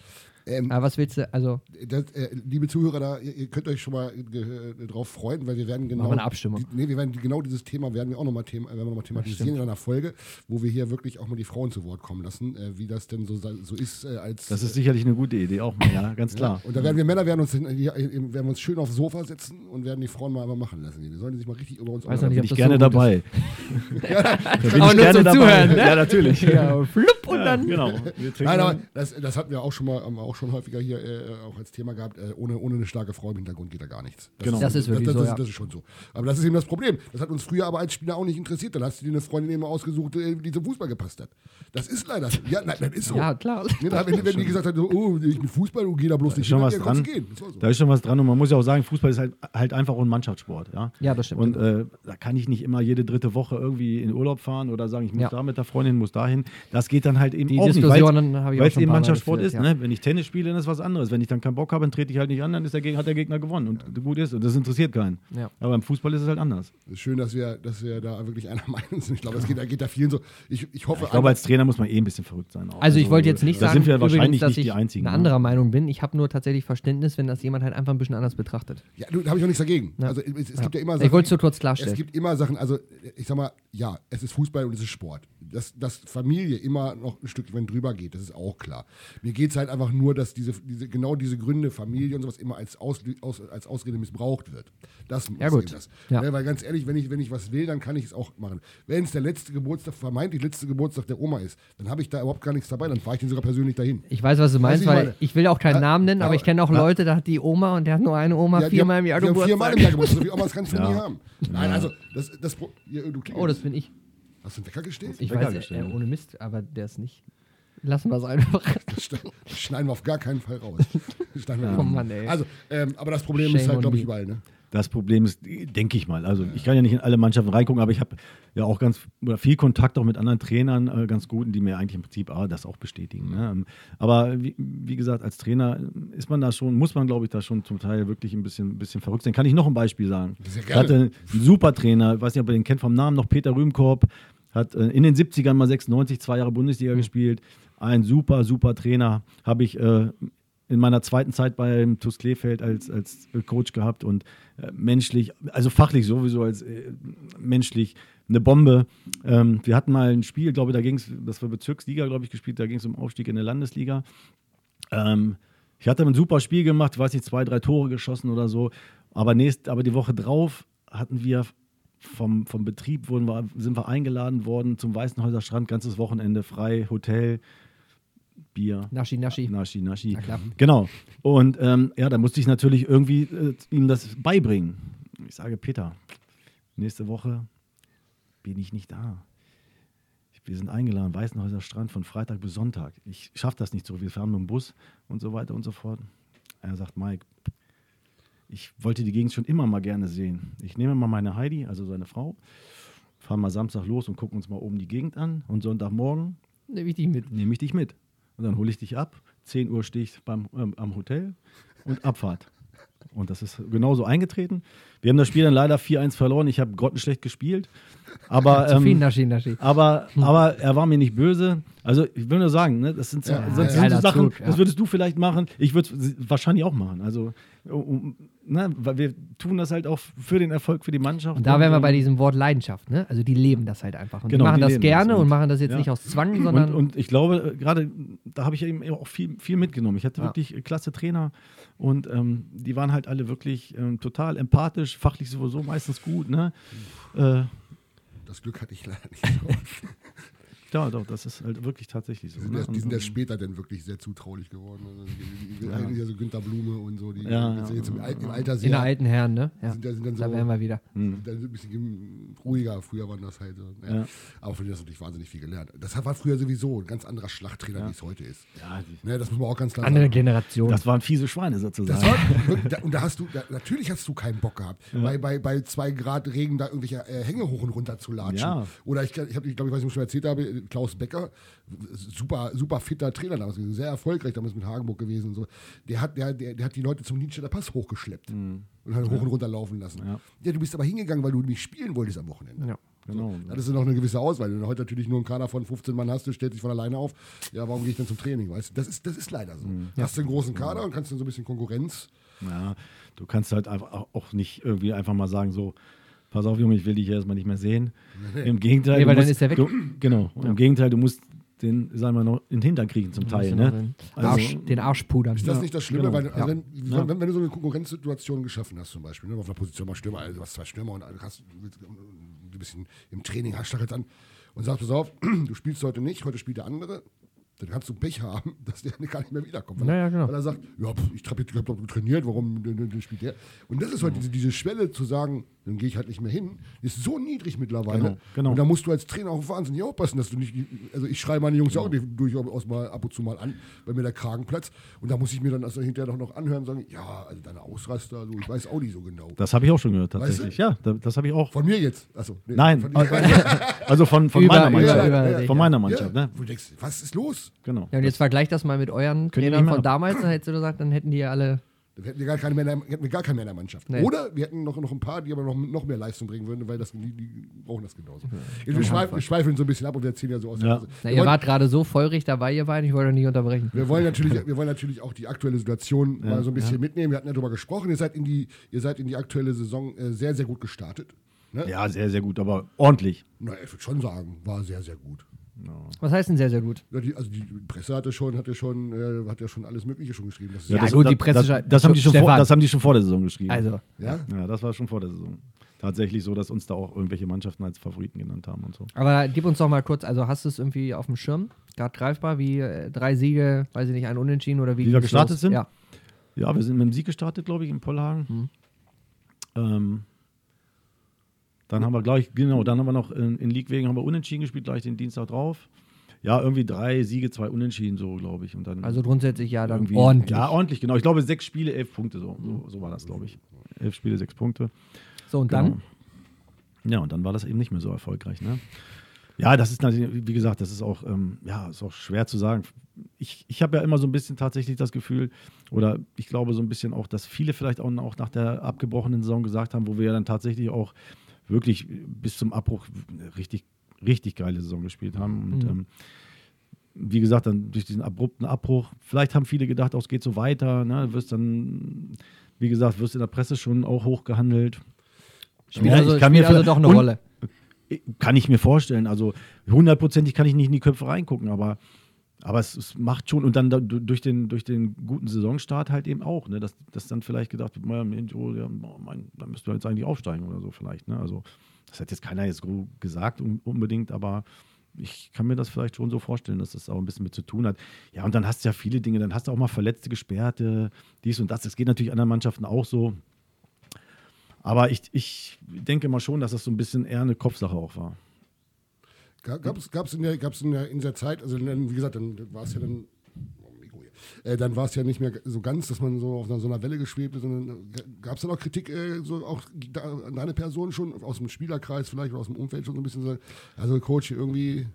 Aber was willst du, also Liebe Zuhörer, da, ihr könnt euch schon mal drauf freuen, weil wir werden genau. Machen wir eine Abstimmung. Wir werden genau dieses Thema werden wir auch nochmal thematisieren in einer Folge, wo wir hier wirklich auch mal die Frauen zu Wort kommen lassen, wie das denn so ist als. Das ist sicherlich eine gute Idee, auch mal, ja, ganz klar. Und da werden wir Männer werden uns schön aufs Sofa setzen und werden die Frauen mal einfach machen lassen. Die sollen sich mal richtig über uns Weiß noch nicht, Bin ich gerne dabei. Da bin ich gerne dabei. Zuhören, ne? Ja, natürlich. Ja, flupp und dann. Genau. Nein, aber das hatten wir auch schon mal, haben wir auch schon häufiger hier auch als Thema gehabt. Ohne eine starke Frau im Hintergrund geht da gar nichts. Das ist wirklich so. Das ist schon so. Aber das ist eben das Problem. Das hat uns früher aber als Spieler auch nicht interessiert. Dann hast du dir eine Freundin immer ausgesucht, die zum Fußball gepasst hat. Das ist leider so. Ja, nein, das ist so. Ja, klar. Wenn die gesagt hat, oh, ich bin Fußball, du geh da bloß nicht hin, dann kannst du gehen. So. Da ist schon was dran und man muss ja auch sagen, Fußball ist halt einfach auch ein Mannschaftssport. Ja, das stimmt. Und da kann ich nicht immer jede dritte Woche irgendwie in Urlaub fahren oder sagen, ich muss da mit der Freundin, muss dahin. Das geht dann halt eben die auch Diskussionen nicht, weil es eben Mannschaftssport ist. Ne? Wenn ich Tennis spiele, dann ist was anderes. Wenn ich dann keinen Bock habe, dann trete ich halt nicht an, dann hat der Gegner gewonnen und gut ist. Und das interessiert keinen. Ja. Aber im Fußball ist es halt anders. Es ist schön, dass wir da wirklich einer Meinung sind. Ich glaube, es geht da vielen so. Ich hoffe, ich glaube, als Trainer muss man ein bisschen verrückt sein. Auch. Also ich wollte jetzt nicht da sagen, sind wir wahrscheinlich dass nicht die ich Einzigen. eine anderer Meinung bin. Ich habe nur tatsächlich Verständnis, wenn das jemand halt einfach ein bisschen anders betrachtet. Ja, da habe ich auch nichts dagegen. Ja. Also es gibt ja immer Sachen. Ich wollte es nur kurz klarstellen. Es gibt immer Sachen, also ich sag mal, ja, es ist Fußball und es ist Sport. Dass Familie immer noch ein Stückchen drüber geht, das ist auch klar. Mir geht es halt einfach nur, dass genau diese Gründe, Familie und sowas immer als Ausrede missbraucht wird. Das muss das. Ja. Weil ganz ehrlich, wenn ich was will, dann kann ich es auch machen. Wenn es der vermeintlich letzte Geburtstag der Oma ist, dann habe ich da überhaupt gar nichts dabei, dann fahre ich den sogar persönlich dahin. Ich weiß, was du meinst, weil ich will auch keinen Namen nennen, aber ich kenne auch Leute, da hat die Oma und der hat nur eine Oma, viermal im Jahr Geburtstag. Viermal im Jahr Geburtstag, wie Omas kannst du nie haben. Nein, also, das bin ich. Hast du einen Wecker gestellt? Ich weiß, ohne Mist, aber der ist nicht. Lassen wir es einfach. Das schneiden wir auf gar keinen Fall raus. Mann, ey. Also, aber das Problem ist halt, glaube ich, überall, ne? Das Problem ist, denke ich mal, also ich kann ja nicht in alle Mannschaften reingucken, aber ich habe ja auch viel Kontakt auch mit anderen Trainern, ganz guten, die mir eigentlich im Prinzip das auch bestätigen. Ne? Aber wie gesagt, als Trainer muss man, glaube ich, da schon zum Teil wirklich ein bisschen verrückt sein. Kann ich noch ein Beispiel sagen? Ich hatte einen super Trainer, ich weiß nicht, ob ihr den kennt vom Namen noch, Peter Rühmkorb, hat in den 70ern mal 96, 2 Jahre Bundesliga gespielt. Ein super, super Trainer, habe ich in meiner zweiten Zeit beim TuS Kleefeld als Coach gehabt und menschlich, also fachlich sowieso als menschlich eine Bombe. Wir hatten mal ein Spiel, glaube ich, das war Bezirksliga, glaube ich, gespielt, da ging es um Aufstieg in der Landesliga. Ich hatte ein super Spiel gemacht, ich weiß nicht, 2, 3 Tore geschossen oder so, aber die Woche drauf hatten wir vom Betrieb sind wir eingeladen worden zum Weißenhäuser Strand, ganzes Wochenende frei, Hotel, Bier. Naschi. Na klar. Genau. Und da musste ich natürlich irgendwie ihm das beibringen. Ich sage, Peter, nächste Woche bin ich nicht da. Wir sind eingeladen, Weißenhäuser Strand von Freitag bis Sonntag. Ich schaffe das nicht so. Wir fahren mit dem Bus und so weiter und so fort. Er sagt, Mike, ich wollte die Gegend schon immer mal gerne sehen. Ich nehme mal meine Heidi, also seine Frau, fahren mal Samstag los und gucken uns mal oben die Gegend an. Und Sonntagmorgen nehme ich dich mit. Und dann hole ich dich ab. 10 Uhr stehe ich am Hotel und Abfahrt. Und das ist genauso eingetreten. Wir haben das Spiel dann leider 4-1 verloren. Ich habe grottenschlecht gespielt. Aber, zu viel Naschi. Aber er war mir nicht böse. Also ich will nur sagen, ne, das sind so Sachen, das würdest du vielleicht machen. Ich würde es wahrscheinlich auch machen. Also, weil wir tun das halt auch für den Erfolg, für die Mannschaft. Und da wären wir bei diesem Wort Leidenschaft. Ne? Also die leben das halt einfach. Und die machen das gerne und machen das jetzt nicht aus Zwang, sondern... Und ich glaube, gerade da habe ich eben auch viel mitgenommen. Ich hatte wirklich klasse Trainer und die waren halt alle wirklich total empathisch, fachlich sowieso meistens gut. Ne? Das Glück hatte ich leider nicht so. Ja, doch, das ist halt wirklich tatsächlich so. Die sind ja später dann wirklich sehr zutraulich geworden. Also Günter Blume und so, die jetzt im Alter sehr... In der alten Herren, ne? Ja. Sind dann so, da wären wir wieder. Sind dann ein bisschen ruhiger. Früher waren das halt so. Ja. Aber von denen hast du natürlich wahnsinnig viel gelernt. Das war früher sowieso ein ganz anderer Schlachttrainer, wie es heute ist. Ja, das muss man auch ganz klar sagen. Andere Generation. Das waren fiese Schweine sozusagen. Und natürlich hast du keinen Bock gehabt, bei 2 Grad Regen da irgendwelche Hänge hoch und runter zu latschen. Ja. Oder ich glaube, ich weiß nicht, ob ich schon erzählt habe, Klaus Becker, super fitter Trainer damals, sehr erfolgreich damals mit Hagenburg gewesen und so. Der hat die Leute zum Nienstädter Pass hochgeschleppt und hat hoch und runter laufen lassen. Ja, du bist aber hingegangen, weil du nicht spielen wolltest am Wochenende. Genau. So, das ist noch eine gewisse Auswahl. Wenn du heute natürlich nur einen Kader von 15 Mann hast, der stellt sich von alleine auf. Ja, warum gehe ich dann zum Training? Weißt du? Das ist leider so. Hast du einen großen Kader und kannst dann so ein bisschen Konkurrenz. Ja, du kannst halt einfach auch nicht irgendwie einfach mal sagen, so, pass auf, Junge, ich will dich erstmal nicht mehr sehen. Im Gegenteil. Nee, weil dann ist er weg. Genau. Im Gegenteil, du musst den, sagen wir noch, in den Hintern kriegen zum Teil. Ne? Den Arsch pudern. Ist das nicht das Schlimme? Genau. Weil, also wenn du so eine Konkurrenzsituation geschaffen hast, zum Beispiel, ne, auf einer Position mal Stürmer, also du hast 2 Stürmer und hast ein bisschen im Training, hast jetzt an und sagst, pass auf, du spielst heute nicht, heute spielt der andere. Dann kannst du Pech haben, dass der gar nicht mehr wiederkommt. Weil, weil er sagt, ja, ich habe doch trainiert, warum spielt der? Und das ist heute diese Schwelle zu sagen, dann gehe ich halt nicht mehr hin, ist so niedrig mittlerweile. Genau. Und da musst du als Trainer auch wahnsinnig aufpassen, dass du nicht, also ich schreie meine Jungs auch durchaus mal ab und zu mal an, weil mir der Kragen platzt. Und da muss ich mir dann also hinterher noch anhören und sagen, ja, also deine Ausraster, also ich weiß auch nicht so genau. Das habe ich auch schon gehört, tatsächlich. Weißt du? Ja, das habe ich auch. Von mir jetzt? Achso, nee, Nein, also von meiner Mannschaft. Von meiner Mannschaft, ne? Wo du denkst, was ist los? Genau. Ja, und jetzt vergleich das mal mit euren Trainern von damals, dann hättest du gesagt, dann hätten die ja alle. Dann hätten wir gar keinen mehr in der Mannschaft. Nee. Oder wir hätten noch ein paar, die aber noch mehr Leistung bringen würden, weil die brauchen das genauso. Wir schweifeln so ein bisschen ab und wir erzählen ja so aus. Ja. Ihr wart gerade so feurig dabei, ihr beiden, ich wollte nicht unterbrechen. Wir wollen natürlich auch die aktuelle Situation mal so ein bisschen mitnehmen. Wir hatten ja darüber gesprochen, ihr seid in die aktuelle Saison sehr, sehr gut gestartet. Ne? Ja, sehr, sehr gut, aber ordentlich. Na, ich würde schon sagen, war sehr, sehr gut. No. Was heißt denn sehr, sehr gut? Ja, die Presse hat ja schon alles Mögliche schon geschrieben. Die Presse das haben die schon vor der Saison geschrieben. Also. Ja, das war schon vor der Saison. Tatsächlich so, dass uns da auch irgendwelche Mannschaften als Favoriten genannt haben und so. Aber gib uns doch mal kurz, also hast du es irgendwie auf dem Schirm, gerade greifbar, wie 3 Siege, weiß ich nicht, ein Unentschieden oder wie wir gestartet sind? Ja, wir sind mit dem Sieg gestartet, glaube ich, in Pollhagen. Dann haben wir noch in League-Wegen haben wir unentschieden gespielt, gleich den Dienstag drauf. Ja, irgendwie 3 Siege, 2 Unentschieden, so glaube ich. Und dann also grundsätzlich ja dann ordentlich. Ja, ordentlich, genau. Ich glaube 6 Spiele, 11 Punkte, so war das, glaube ich. 11 Spiele, 6 Punkte. So, und dann? Ja, und dann war das eben nicht mehr so erfolgreich, ne? Ja, das ist natürlich, wie gesagt, das ist auch, ist auch schwer zu sagen. Ich habe ja immer so ein bisschen tatsächlich das Gefühl, oder ich glaube so ein bisschen auch, dass viele vielleicht auch nach der abgebrochenen Saison gesagt haben, wo wir ja dann tatsächlich auch wirklich bis zum Abbruch richtig, richtig geile Saison gespielt haben. Und wie gesagt, dann durch diesen abrupten Abbruch, vielleicht haben viele gedacht, es geht so weiter, ne? Wirst dann, wie gesagt, wirst in der Presse schon auch hochgehandelt. Spielt also doch eine Rolle. Kann ich mir vorstellen. Also 100%ig kann ich nicht in die Köpfe reingucken, aber es macht schon, und dann durch den guten Saisonstart halt eben auch, ne, dass dann vielleicht gedacht wird, dann müsst du jetzt eigentlich aufsteigen oder so vielleicht. Ne? Also das hat jetzt keiner jetzt gesagt unbedingt, aber ich kann mir das vielleicht schon so vorstellen, dass das auch ein bisschen mit zu tun hat. Ja, und dann hast du ja viele Dinge, dann hast du auch mal Verletzte, Gesperrte, dies und das. Das geht natürlich anderen Mannschaften auch so. Aber ich denke mal schon, dass das so ein bisschen eher eine Kopfsache auch war. Gab es in der Zeit, also wie gesagt, dann war es ja dann war es ja nicht mehr so ganz, dass man so auf so einer Welle geschwebt ist, sondern gab es dann auch Kritik so auch an deine Person schon, aus dem Spielerkreis vielleicht oder aus dem Umfeld schon so ein bisschen so, also Coach irgendwie?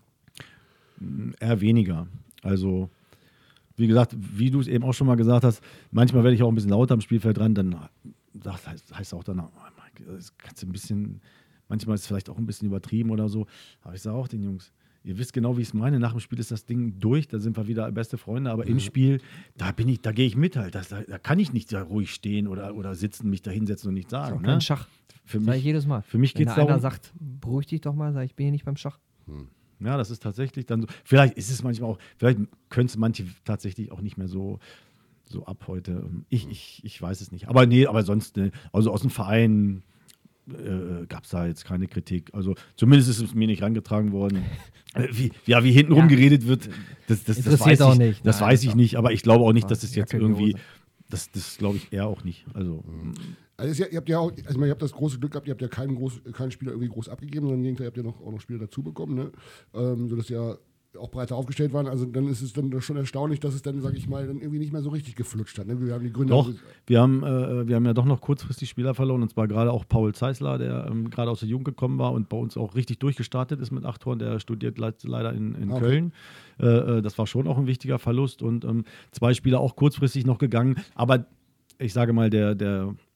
Eher weniger. Also wie gesagt, wie du es eben auch schon mal gesagt hast, manchmal werde ich auch ein bisschen lauter am Spielfeld dran, dann heißt auch dann, das kannst du ein bisschen, manchmal ist es vielleicht auch ein bisschen übertrieben oder so, aber ich sage auch den Jungs, ihr wisst genau, wie ich es meine, nach dem Spiel ist das Ding durch, da sind wir wieder beste Freunde, aber im Spiel, da gehe ich mit halt, da kann ich nicht da ruhig stehen oder sitzen, mich da hinsetzen und nichts sagen. Das ist auch kein Schach. Sag ich jedes Mal. Für mich geht es darum. Wenn einer sagt, beruhig dich doch mal, sag ich, bin hier nicht beim Schach. Ja, das ist tatsächlich dann so, vielleicht ist es manchmal auch, vielleicht können es manche tatsächlich auch nicht mehr so ab heute. Ich weiß es nicht. Aber nee, aber sonst, also aus dem Verein gab es da jetzt keine Kritik. Also zumindest ist es mir nicht herangetragen worden. Wie hintenrum geredet wird, das weiß ich nicht. Das weiß ich nicht, aber ich glaube auch nicht, dass es jetzt irgendwie, das glaube ich eher auch nicht. Also ihr habt ja auch, also ihr habt das große Glück gehabt, ihr habt ja keinen Spieler irgendwie groß abgegeben, sondern im Gegenteil, ihr habt ja auch noch Spieler dazu bekommen, ne? Sodass ja auch breiter aufgestellt waren, also dann ist es dann schon erstaunlich, dass es dann, sag ich mal, dann irgendwie nicht mehr so richtig geflutscht hat. Ne? Wir haben die Gründe. Doch, wir haben ja doch noch kurzfristig Spieler verloren, und zwar gerade auch Paul Zeisler, der gerade aus der Jugend gekommen war und bei uns auch richtig durchgestartet ist mit 8 Toren, der studiert leider in Köln. Das war schon auch ein wichtiger Verlust, und 2 Spieler auch kurzfristig noch gegangen, aber ich sage mal, der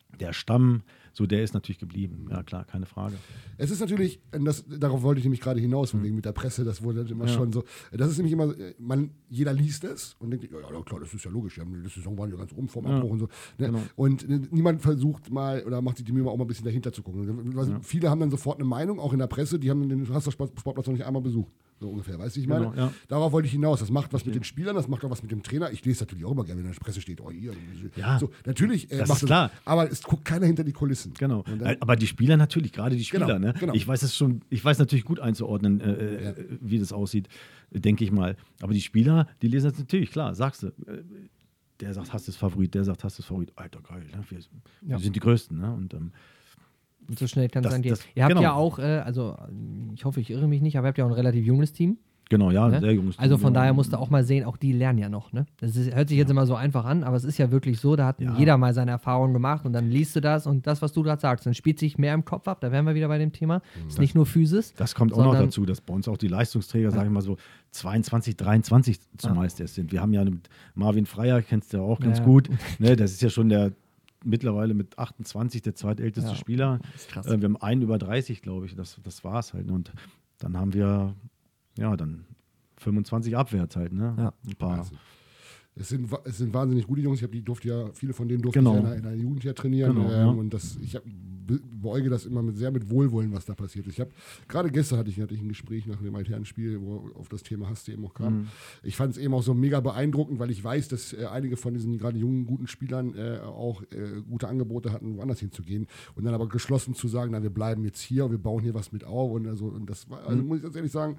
der Stamm, so der ist natürlich geblieben. Ja, klar, keine Frage. Es ist natürlich, darauf wollte ich nämlich gerade hinaus, von wegen mit der Presse, das wurde immer schon so. Das ist nämlich immer, jeder liest es und denkt, ja klar, das ist ja logisch, die Saison waren ja ganz rum vorm Abbruch und so. Ne? Genau. Und niemand versucht mal oder macht sich die Mühe, auch mal ein bisschen dahinter zu gucken. Viele haben dann sofort eine Meinung, auch in der Presse, die haben den Sportplatz noch nicht einmal besucht. So ungefähr, weißt du, ich meine? Genau, ja. Darauf wollte ich hinaus. Das macht was mit den Spielern, das macht auch was mit dem Trainer. Ich lese natürlich auch immer gerne, wenn in der Presse steht, hier. Ja, so, natürlich das macht ist klar. Aber es guckt keiner hinter die Kulissen. Genau. Dann, Aber die Spieler natürlich, gerade die Spieler. Genau, Ne? genau. Ich weiß natürlich gut einzuordnen, wie das aussieht, denke ich mal. Aber die Spieler, die lesen das natürlich, klar, sagst du. Der sagt, hast du Favorit, der sagt, hast du Favorit. Alter, geil, ne? Wir sind die Größten. Ne? Und so schnell kann es sein. Ihr habt genau. ja auch, also ich hoffe, ich irre mich nicht, aber ihr habt ja auch ein relativ junges Team. Genau, ja, Ne? sehr junges Team. Also von daher musst du auch mal sehen, auch die lernen ja noch. Ne? Hört sich jetzt immer so einfach an, aber es ist ja wirklich so, da hat jeder mal seine Erfahrungen gemacht und dann liest du das und das, was du gerade sagst, dann spielt sich mehr im Kopf ab, da wären wir wieder bei dem Thema. Ist nicht nur Physis. Das kommt auch noch dazu, dass bei uns auch die Leistungsträger, sage ich mal so, 22, 23 zumeist erst sind. Wir haben ja mit Marvin Freier, kennst du ja auch ganz gut, ne? Das ist ja schon der mittlerweile mit 28 der zweitälteste Spieler. Das ist krass. Wir haben einen über 30, glaube ich, das war es halt. Ne? Und dann haben wir, dann 25 abwärts halt, ne? Ja. Ein paar. Es sind wahnsinnig gute Jungs. Viele von denen durfte Genau. ich in der Jugend ja trainieren. Genau, Und ich beäuge das immer sehr mit Wohlwollen, was da passiert ist. Gerade gestern hatte ich ein Gespräch nach dem Altherrenspiel, wo auf das Thema Haste eben auch kam. Ich fand es eben auch so mega beeindruckend, weil ich weiß, dass einige von diesen gerade jungen, guten Spielern auch gute Angebote hatten, woanders hinzugehen. Und dann aber geschlossen zu sagen, na, wir bleiben jetzt hier und wir bauen hier was mit auf. Und das war, muss ich ganz ehrlich sagen,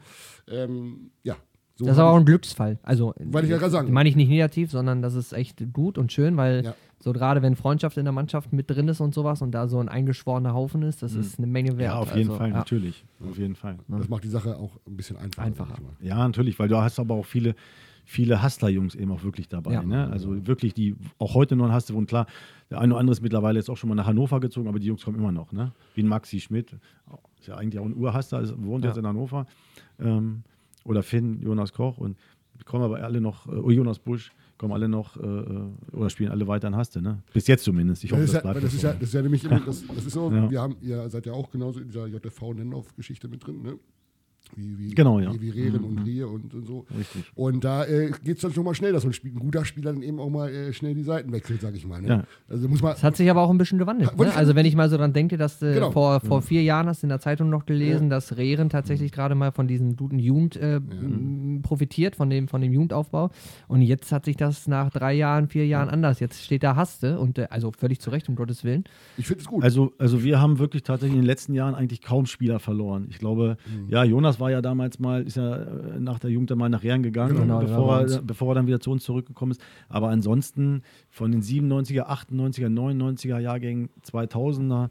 so das ist aber auch ein Glücksfall. Also, Wollte ich ja gerade sagen. meine ich nicht negativ, sondern das ist echt gut und schön, weil so gerade wenn Freundschaft in der Mannschaft mit drin ist und sowas und da so ein eingeschworener Haufen ist, das ist eine Menge wert. Ja, auf jeden Fall, natürlich. Auf jeden Fall. Das macht die Sache auch ein bisschen einfacher. Ja, natürlich, weil du hast aber auch viele Hustler-Jungs eben auch wirklich dabei. Ja. Ne? Also wirklich, die auch heute noch in Haste wohnen. Klar, der eine oder andere ist mittlerweile jetzt auch schon mal nach Hannover gezogen, aber die Jungs kommen immer noch. Ne? Wie ein Maxi Schmidt, ist ja eigentlich auch ein Urhaster, wohnt jetzt in Hannover. Oder Finn, Jonas Koch und die kommen aber alle noch, Jonas Busch, kommen alle noch oder spielen alle weiter in Haste, ne? Bis jetzt zumindest. Ich hoffe, das bleibt das ist ja nämlich immer, das ist so, ihr seid ja auch genauso in dieser JTV-Nennlauf-Geschichte mit drin, ne? Wie Rehren und Rie und so. Richtig. Und da geht es dann schon mal schnell, dass ein guter Spieler dann eben auch mal schnell die Seiten wechselt, sag ich mal. Ne? Ja. Also muss man. Das hat sich aber auch ein bisschen gewandelt. Ne? Also wenn ich mal so dran denke, dass vor 4 Jahren hast du in der Zeitung noch gelesen, dass Rehren tatsächlich gerade mal von diesem guten Jugend profitiert, von dem Jugendaufbau. Und jetzt hat sich das nach 3 Jahren, 4 Jahren anders. Jetzt steht da Haste und also völlig zu Recht, um Gottes Willen. Ich finde es gut. Also wir haben wirklich tatsächlich in den letzten Jahren eigentlich kaum Spieler verloren. Ich glaube, Jonas war ja damals mal, ist ja nach der Jugend dann mal nach Rehren gegangen, Genau, bevor er dann wieder zu uns zurückgekommen ist. Aber ansonsten von den 97er, 98er, 99er Jahrgängen, 2000er,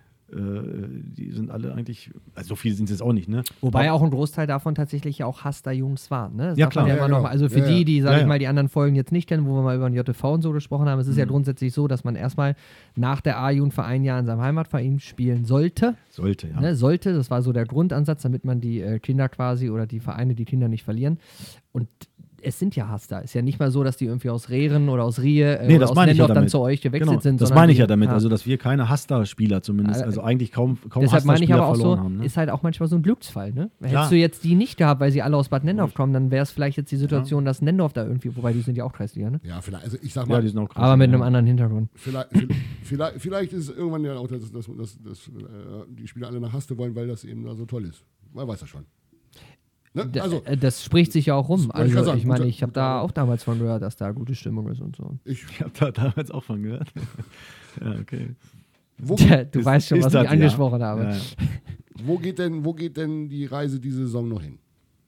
die sind alle eigentlich, also so viele sind es jetzt auch nicht, ne? Wobei auch ein Großteil davon tatsächlich auch Haster-Jungs waren, ne? Das Ja, darf man klar. immer Ja, noch, genau. also für die, sag ich ja. mal, die anderen Folgen jetzt nicht kennen, wo wir mal über den JTV und so gesprochen haben, es ist ja grundsätzlich so, dass man erstmal nach der A-Jugend für 1 Jahr in seinem Heimatverein spielen sollte. Sollte, ja. Ne? Sollte, das war so der Grundansatz, damit man die Kinder quasi oder die Vereine die Kinder nicht verlieren. Und es sind ja Haster. Ist ja nicht mal so, dass die irgendwie aus Rehren oder aus Rie oder aus Nendorf dann zu euch gewechselt sind. Das sondern meine ich die- ja damit, also dass wir keine Haster-Spieler zumindest, also eigentlich kaum Deshalb meine ich aber Haster-Spieler auch so, verloren haben. Ne? ist halt auch manchmal so ein Glücksfall. Ne? Klar. Hättest du jetzt die nicht gehabt, weil sie alle aus Bad Nendorf kommen, dann wäre es vielleicht jetzt die Situation, dass Nendorf da irgendwie, wobei die sind ja auch Kreisliga, ne? Ja, vielleicht, also ich sag Ja, mal, die sind auch krass. Aber mit ja. einem anderen Hintergrund. vielleicht ist es irgendwann ja auch, dass die Spieler alle nach Haste wollen, weil das eben da so toll ist. Man weiß das schon. Ne? Also, Das spricht sich ja auch rum. wollte ich gerade Also sagen, ich meine, guter- ich habe da auch damals von gehört, dass da gute Stimmung ist und so. Ich habe da damals auch von gehört. Ja, okay. wo, Du weißt schon, ist was das, ich angesprochen ja. habe. Ja, ja. wo geht denn die Reise diese Saison noch hin?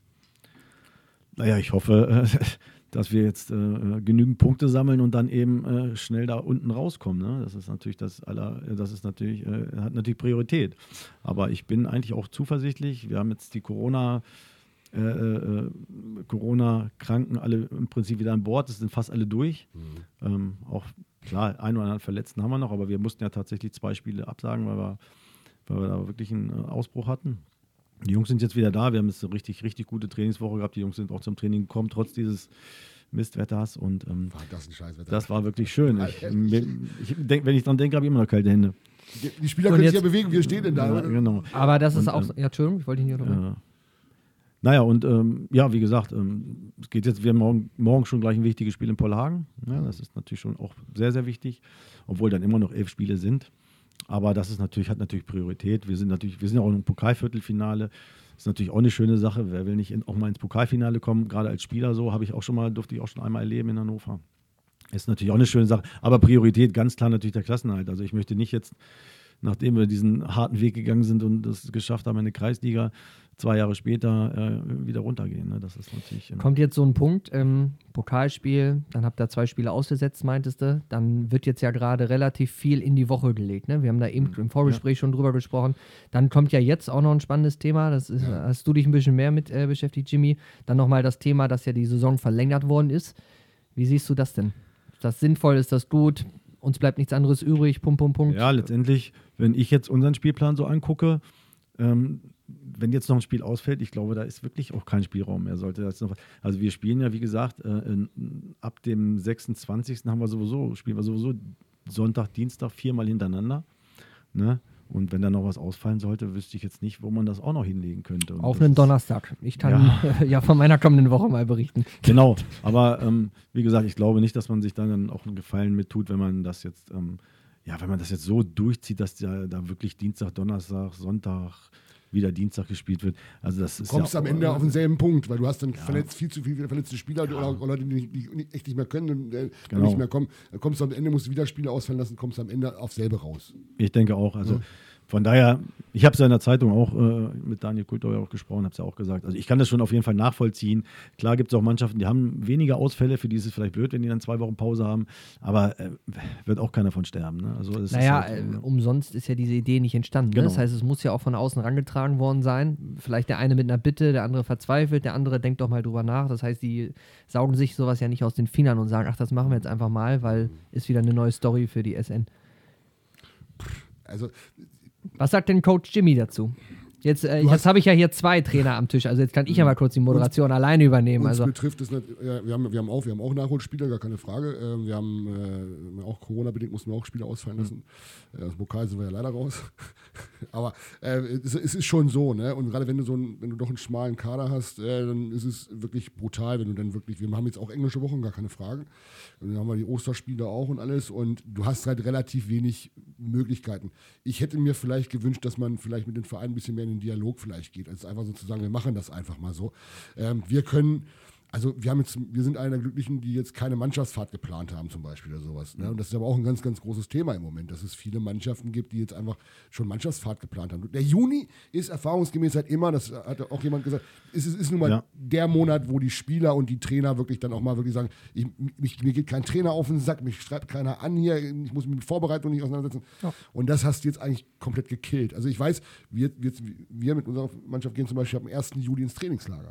Naja, ich hoffe, dass wir jetzt genügend Punkte sammeln und dann eben schnell da unten rauskommen. Ne? Das ist natürlich hat natürlich Priorität. Aber ich bin eigentlich auch zuversichtlich. Wir haben jetzt die Corona-Kranken alle im Prinzip wieder an Bord. Es sind fast alle durch. Auch klar, ein oder anderen Verletzten haben wir noch, aber wir mussten ja tatsächlich 2 Spiele absagen, weil wir da wirklich einen Ausbruch hatten. Die Jungs sind jetzt wieder da. Wir haben jetzt eine richtig, richtig gute Trainingswoche gehabt. Die Jungs sind auch zum Training gekommen, trotz dieses Mistwetter hast. Und War das ein Scheißwetter. das war wirklich schön. Wenn ich dran denke, habe ich immer noch kalte Hände. Die Spieler können sich ja bewegen, wir stehen denn da. Ja, genau. Aber das ist auch, ja, Entschuldigung, ich wollte ihn hier noch. Naja, und wie gesagt, es geht jetzt, wir haben morgen schon gleich ein wichtiges Spiel in Polhagen. Ja, das ist natürlich schon auch sehr, sehr wichtig, obwohl dann immer noch 11 Spiele sind. Aber das ist hat natürlich Priorität. Wir sind ja auch im Pokalviertelfinale. Das ist natürlich auch eine schöne Sache. Wer will nicht auch mal ins Pokalfinale kommen? Gerade als Spieler so, durfte ich auch schon einmal erleben in Hannover. Ist natürlich auch eine schöne Sache. Aber Priorität ganz klar natürlich der Klassenerhalt. Also ich möchte nicht jetzt, nachdem wir diesen harten Weg gegangen sind und es geschafft haben in der Kreisliga, 2 Jahre später wieder runtergehen. Ne? Das ist natürlich. Kommt jetzt so ein Punkt, Pokalspiel, dann habt ihr 2 Spiele ausgesetzt, meintest du. Dann wird jetzt ja gerade relativ viel in die Woche gelegt. Ne? Wir haben da eben im Vorgespräch schon drüber gesprochen. Dann kommt ja jetzt auch noch ein spannendes Thema. Hast du dich ein bisschen mehr mit beschäftigt, Jimmy. Dann nochmal das Thema, dass ja die Saison verlängert worden ist. Wie siehst du das denn? Ist das sinnvoll? Ist das gut? Uns bleibt nichts anderes übrig. Punkt. Ja, letztendlich, wenn ich jetzt unseren Spielplan so angucke, wenn jetzt noch ein Spiel ausfällt, ich glaube, da ist wirklich auch kein Spielraum mehr. Also wir spielen ja, wie gesagt, ab dem 26. spielen wir sowieso Sonntag, Dienstag 4-mal hintereinander. Ne? Und wenn da noch was ausfallen sollte, wüsste ich jetzt nicht, wo man das auch noch hinlegen könnte. Und auf einen Donnerstag. Ich kann ja von meiner kommenden Woche mal berichten. Genau, aber wie gesagt, ich glaube nicht, dass man sich dann auch einen Gefallen mit tut, wenn man das jetzt, wenn man das jetzt so durchzieht, dass da wirklich Dienstag, Donnerstag, Sonntag wieder Dienstag gespielt wird. Also das ist du kommst am Ende auf denselben Punkt, weil du hast dann viel zu viele verletzte Spieler oder Leute, die echt nicht mehr können und nicht mehr kommen. Dann kommst du am Ende, musst du wieder Spiele ausfallen lassen, kommst am Ende auf selbe raus. Ich denke auch. Also von daher, ich habe es ja in der Zeitung auch mit Daniel Kultor auch gesprochen, habe es ja auch gesagt. Also ich kann das schon auf jeden Fall nachvollziehen. Klar gibt es auch Mannschaften, die haben weniger Ausfälle, für die ist es vielleicht blöd, wenn die dann 2 Wochen Pause haben, aber wird auch keiner von sterben. Ne? Also das ist halt, umsonst ist ja diese Idee nicht entstanden. Genau. Ne? Das heißt, es muss ja auch von außen rangetragen worden sein. Vielleicht der eine mit einer Bitte, der andere verzweifelt, der andere denkt doch mal drüber nach. Das heißt, die saugen sich sowas ja nicht aus den Fingern und sagen, ach, das machen wir jetzt einfach mal, weil ist wieder eine neue Story für die SN. Also was sagt denn Coach Jimmy dazu? Jetzt habe ich ja hier 2 Trainer am Tisch, also jetzt kann ich ja mal kurz die Moderation alleine übernehmen. Uns betrifft es nicht, wir haben auch Nachholspieler, gar keine Frage. Wir haben auch Corona-bedingt mussten wir auch Spieler ausfallen lassen. Aus dem Pokal sind wir ja leider raus. Aber es ist schon so, ne? Und gerade wenn du doch einen schmalen Kader hast, dann ist es wirklich brutal, wenn du dann wirklich, wir haben jetzt auch englische Wochen, gar keine Frage. Und dann haben wir die Osterspiele auch und alles und du hast halt relativ wenig Möglichkeiten. Ich hätte mir vielleicht gewünscht, dass man vielleicht mit den Vereinen ein bisschen mehr in den Dialog vielleicht geht. Also einfach so zu sagen, wir machen das einfach mal so. Wir sind einer der Glücklichen, die jetzt keine Mannschaftsfahrt geplant haben zum Beispiel oder sowas. Ne? Und das ist aber auch ein ganz, ganz großes Thema im Moment, dass es viele Mannschaften gibt, die jetzt einfach schon Mannschaftsfahrt geplant haben. Der Juni ist erfahrungsgemäß halt immer, das hat auch jemand gesagt, es ist nun mal der Monat, wo die Spieler und die Trainer wirklich dann auch mal wirklich sagen, mir geht kein Trainer auf den Sack, mich schreibt keiner an hier, ich muss mich mit Vorbereitung nicht auseinandersetzen. Ja. Und das hast du jetzt eigentlich komplett gekillt. Also ich weiß, wir mit unserer Mannschaft gehen zum Beispiel am 1. Juli ins Trainingslager.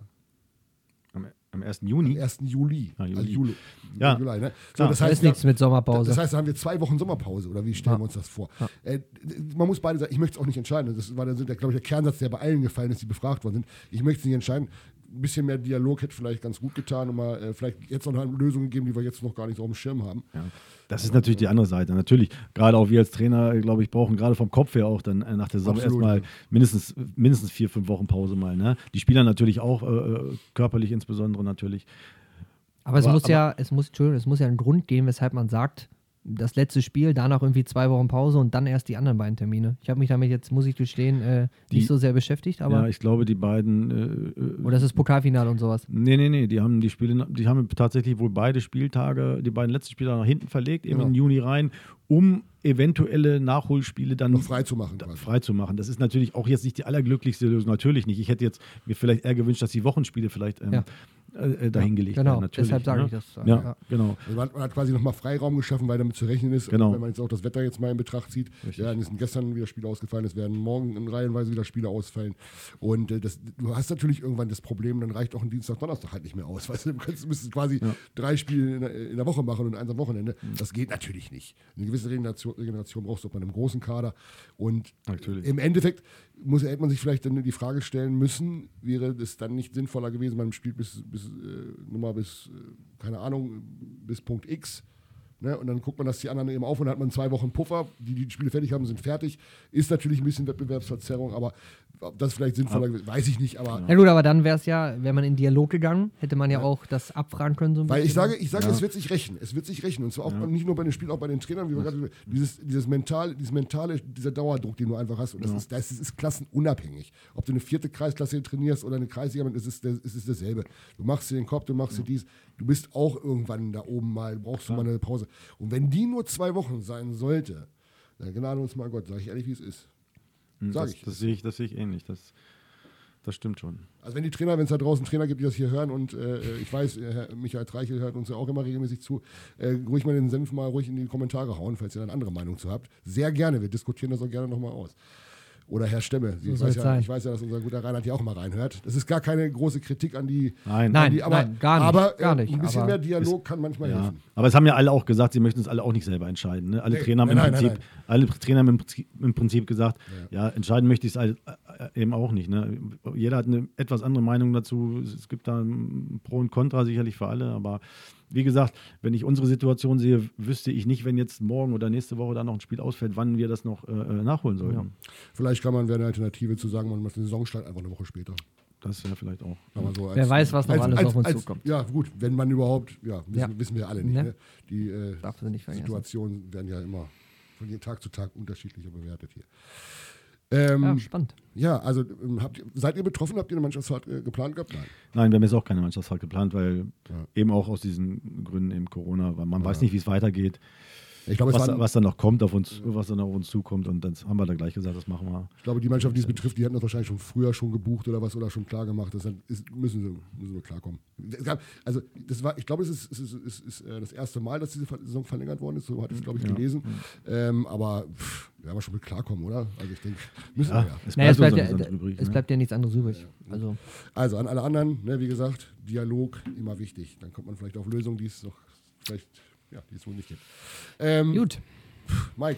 Am 1. Juni? Am 1. Juli. Juli. Juli, ne? So, das heißt nichts mit Sommerpause. Das heißt, da haben wir 2 Wochen Sommerpause, oder wie stellen wir uns das vor? Ja. Man muss beide sagen, ich möchte es auch nicht entscheiden. Das war glaube ich, der Kernsatz, der bei allen gefallen ist, die befragt worden sind. Ich möchte es nicht entscheiden. Ein bisschen mehr Dialog hätte vielleicht ganz gut getan und mal vielleicht jetzt noch eine Lösung gegeben, die wir jetzt noch gar nicht so auf dem Schirm haben. Ja. Das ist natürlich die andere Seite. Natürlich, gerade auch wir als Trainer, glaube ich, brauchen gerade vom Kopf her auch dann nach der Saison erstmal mindestens 4-5 Wochen Pause mal. Ne? Die Spieler natürlich auch, körperlich insbesondere natürlich. Aber es muss ja einen Grund geben, weshalb man sagt, das letzte Spiel, danach irgendwie 2 Wochen Pause und dann erst die anderen beiden Termine. Ich habe mich damit jetzt, muss ich gestehen, nicht so sehr beschäftigt. Aber ja, ich glaube, die beiden... oder ist das Pokalfinale und sowas? Nee, die haben tatsächlich wohl beide beiden letzten Spiele nach hinten verlegt, eben in den Juni rein, um eventuelle Nachholspiele dann noch frei zu machen. Das ist natürlich auch jetzt nicht die allerglücklichste Lösung, natürlich nicht. Ich hätte jetzt mir vielleicht eher gewünscht, dass die Wochenspiele vielleicht dahingelegt werden. Genau, deshalb sage ich das. Ja, genau. Also man hat quasi nochmal Freiraum geschaffen, weil damit zu rechnen ist. Genau. Wenn man jetzt auch das Wetter jetzt mal in Betracht zieht. Richtig. Ja, dann sind gestern wieder Spiele ausgefallen, es werden morgen in reihenweise wieder Spiele ausfallen. Und du hast natürlich irgendwann das Problem, dann reicht auch ein Dienstag, Donnerstag halt nicht mehr aus. Weißt du müsstest quasi 3 Spiele in der Woche machen und 1 am Wochenende. Das geht natürlich nicht. Eine gewisse Regeneration brauchst du bei einem großen Kader. Und im Endeffekt hätte man sich vielleicht dann die Frage stellen müssen, wäre es dann nicht sinnvoller gewesen, beim Spiel bis keine Ahnung, bis Punkt X. Ne? Und dann guckt man, dass die anderen eben auf und dann hat man 2 Wochen Puffer, die Spiele fertig haben, sind fertig. Ist natürlich ein bisschen Wettbewerbsverzerrung, aber ob das vielleicht sinnvoller ist, weiß ich nicht. Aber Ja gut, aber dann wäre es ja, wäre man in Dialog gegangen, hätte man ja auch das abfragen können so ein weil bisschen. ich sage, es wird sich rächen. Es wird sich rächen. Und zwar auch nicht nur bei den Spielen, auch bei den Trainern. Wie wir gerade, dieser Dauerdruck, den du einfach hast. Und das ist klassenunabhängig. Ob du eine 4. Kreisklasse trainierst oder eine Kreisliga, es ist dasselbe. Du machst dir den Kopf, du machst dir dies. Du bist auch irgendwann da oben mal, brauchst du mal eine Pause. Und wenn die nur 2 Wochen sein sollte, dann gnade uns mal Gott, sage ich ehrlich, wie es ist. Das sehe ich ähnlich. Das stimmt schon. Also wenn es da draußen Trainer gibt, die das hier hören und ich weiß, Herr Michael Treichel hört uns ja auch immer regelmäßig zu, ruhig mal den Senf mal ruhig in die Kommentare hauen, falls ihr eine andere Meinung zu habt. Sehr gerne, wir diskutieren das auch gerne nochmal aus. Oder Herr Stemme. Ich weiß ja, dass unser guter Reinhard hier auch mal reinhört. Das ist gar keine große Kritik an die. Nein, gar nicht. Ein bisschen mehr Dialog kann manchmal helfen. Aber es haben ja alle auch gesagt, sie möchten es alle auch nicht selber entscheiden. Ne? Alle Trainer haben im Prinzip gesagt, entscheiden möchte ich es eben auch nicht. Ne? Jeder hat eine etwas andere Meinung dazu. Es gibt da ein Pro und Contra sicherlich für alle, aber wie gesagt, wenn ich unsere Situation sehe, wüsste ich nicht, wenn jetzt morgen oder nächste Woche da noch ein Spiel ausfällt, wann wir das noch nachholen sollten. Ja. Vielleicht wäre eine Alternative zu sagen, man macht den Saisonstart einfach eine Woche später. Das wäre vielleicht auch. Aber so wer weiß, was noch alles auf uns zukommt. Ja, gut, wenn man überhaupt, wissen wir alle nicht. Ne? Die Situationen werden ja immer von Tag zu Tag unterschiedlicher bewertet hier. Spannend. Ja, also seid ihr betroffen? Habt ihr eine Mannschaftsfahrt geplant gehabt? Nein, wir haben jetzt auch keine Mannschaftsfahrt geplant, weil eben auch aus diesen Gründen eben Corona, weil man weiß nicht, wie es weitergeht. Ich glaube, was dann noch kommt was dann auf uns zukommt, und dann haben wir da gleich gesagt, das machen wir. Ich glaube, die Mannschaft, die es betrifft, die hatten das wahrscheinlich schon früher gebucht oder schon klar gemacht. Müssen wir klarkommen. Also ich glaube, es ist das erste Mal, dass diese Saison verlängert worden ist. So hatte ich es, glaube ich, gelesen. Aber werden wir schon mit klarkommen, oder? Also ich denke, müssen wir ja. Es bleibt ja nichts anderes übrig. Also an alle anderen, wie gesagt, Dialog immer wichtig. Dann kommt man vielleicht auf Lösungen, die es noch vielleicht die es wohl nicht gibt. Gut. Mike,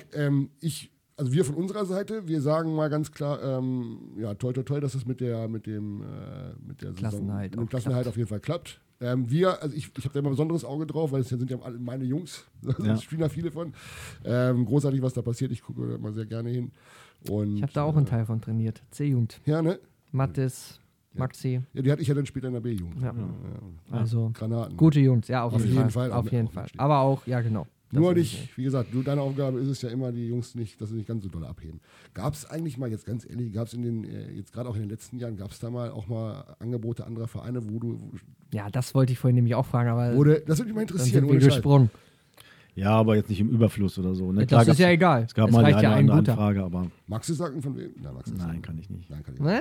wir von unserer Seite, wir sagen mal ganz klar, toi, dass es mit der Klassenerhalt Saison, Klassenerhalt auf jeden Fall klappt. Ich habe da immer ein besonderes Auge drauf, weil es sind ja alle meine Jungs, da spielen da viele von. Großartig, was da passiert, ich gucke immer sehr gerne hin. Und, ich habe da auch einen Teil von trainiert, C-Jugend. Ja, ne? Mathis, Maxi. Ja, die hatte ich ja dann später in der B-Jugend. Ja. Also Granaten. Gute Jungs, ja, auf jeden Fall. Auf jeden Fall. Aber auch, ja genau. Nur nicht, wie gesagt, deine Aufgabe ist es ja immer, die Jungs nicht, dass sie nicht ganz so doll abheben. Gab es eigentlich mal, jetzt ganz ehrlich, gab es jetzt gerade auch in den letzten Jahren, gab es da mal auch mal Angebote anderer Vereine, wo du... Ja, das wollte ich vorhin nämlich auch fragen, aber... das würde mich mal interessieren. Dann sind wir gesprungen. Ja, aber jetzt nicht im Überfluss oder so. Ne? Das Klar, ist ja egal. Es gab mal eine oder andere Anfrage, aber... Magst du sagen, von wem? Nein, kann ich nicht.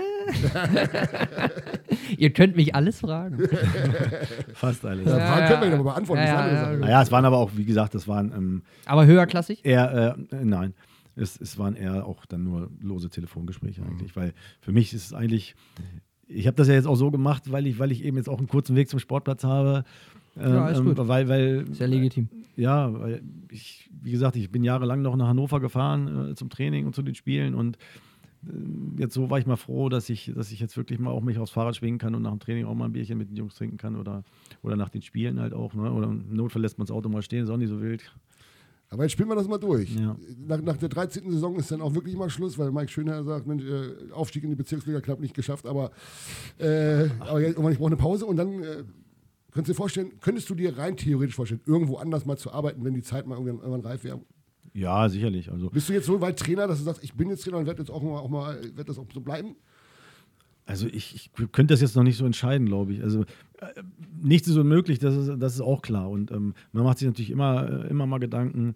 Ihr könnt mich alles fragen. Fast alles. Fragen können wir aber beantworten. Naja, es waren aber auch, wie gesagt, aber höherklassig? Nein. Es waren eher auch dann nur lose Telefongespräche eigentlich, weil für mich ist es eigentlich... Ich habe das ja jetzt auch so gemacht, weil ich eben jetzt auch einen kurzen Weg zum Sportplatz habe. Ist gut. Weil, sehr legitim. Ja, weil wie gesagt, ich bin jahrelang noch nach Hannover gefahren zum Training und zu den Spielen, und jetzt so war ich mal froh, dass ich jetzt wirklich mal auch mich aufs Fahrrad schwingen kann und nach dem Training auch mal ein Bierchen mit den Jungs trinken kann oder nach den Spielen halt auch. Ne? Oder im Notfall lässt man das Auto mal stehen, ist auch nicht so wild. Aber jetzt spielen wir das mal durch. Ja. Nach der 13. Saison ist dann auch wirklich mal Schluss, weil Mike Schönherr sagt, Mensch, Aufstieg in die Bezirksliga knapp nicht geschafft, aber ich brauche eine Pause, und dann könntest du dir rein theoretisch vorstellen, irgendwo anders mal zu arbeiten, wenn die Zeit mal irgendwann reif wäre? Ja, sicherlich. Also, bist du jetzt so weit Trainer, dass du sagst, ich bin jetzt Trainer und werde das auch so bleiben? Also ich könnte das jetzt noch nicht so entscheiden, glaube ich. Also nichts ist unmöglich, das ist auch klar. Und man macht sich natürlich immer mal Gedanken.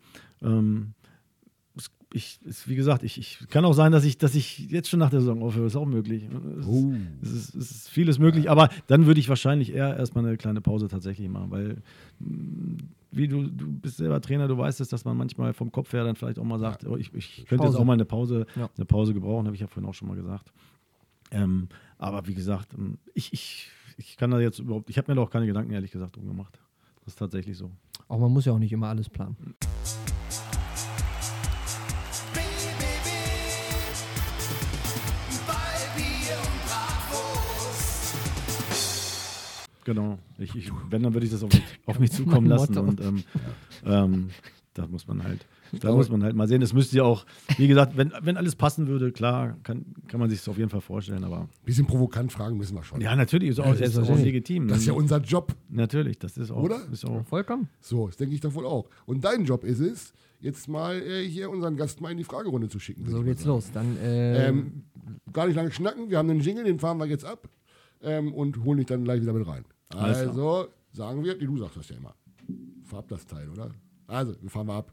Wie gesagt, ich kann auch sein, dass ich jetzt schon nach der Saison aufhöre. Ist auch möglich. Es ist vieles möglich, aber dann würde ich wahrscheinlich eher erstmal eine kleine Pause tatsächlich machen, weil wie du bist selber Trainer, du weißt es, dass man manchmal vom Kopf her dann vielleicht auch mal sagt, ich könnte jetzt auch mal eine Pause gebrauchen, habe ich ja vorhin auch schon mal gesagt. Aber wie gesagt, ich kann da jetzt überhaupt, ich habe mir da auch keine Gedanken, ehrlich gesagt, drum gemacht. Das ist tatsächlich so. Auch man muss ja auch nicht immer alles planen. Genau. Wenn, dann würde ich das auf mich zukommen lassen. Und da muss man halt mal sehen. Es müsste ja auch, wie gesagt, wenn alles passen würde, klar, kann man sich das auf jeden Fall vorstellen. Aber bisschen provokant fragen müssen wir schon. ja, natürlich, ist auch legitim. Das ist ja unser Job. Natürlich, das ist auch. Oder? Ist auch Vollkommen. So, das denke ich doch wohl auch. Und dein Job ist es, jetzt mal hier unseren Gast mal in die Fragerunde zu schicken. So geht's los. Dann, gar nicht lange schnacken, wir haben einen Jingle, den fahren wir jetzt ab und holen dich dann gleich wieder mit rein. Also sagen wir, du sagst das ja immer. Fahr ab das Teil, oder? Also, wir fahren mal ab.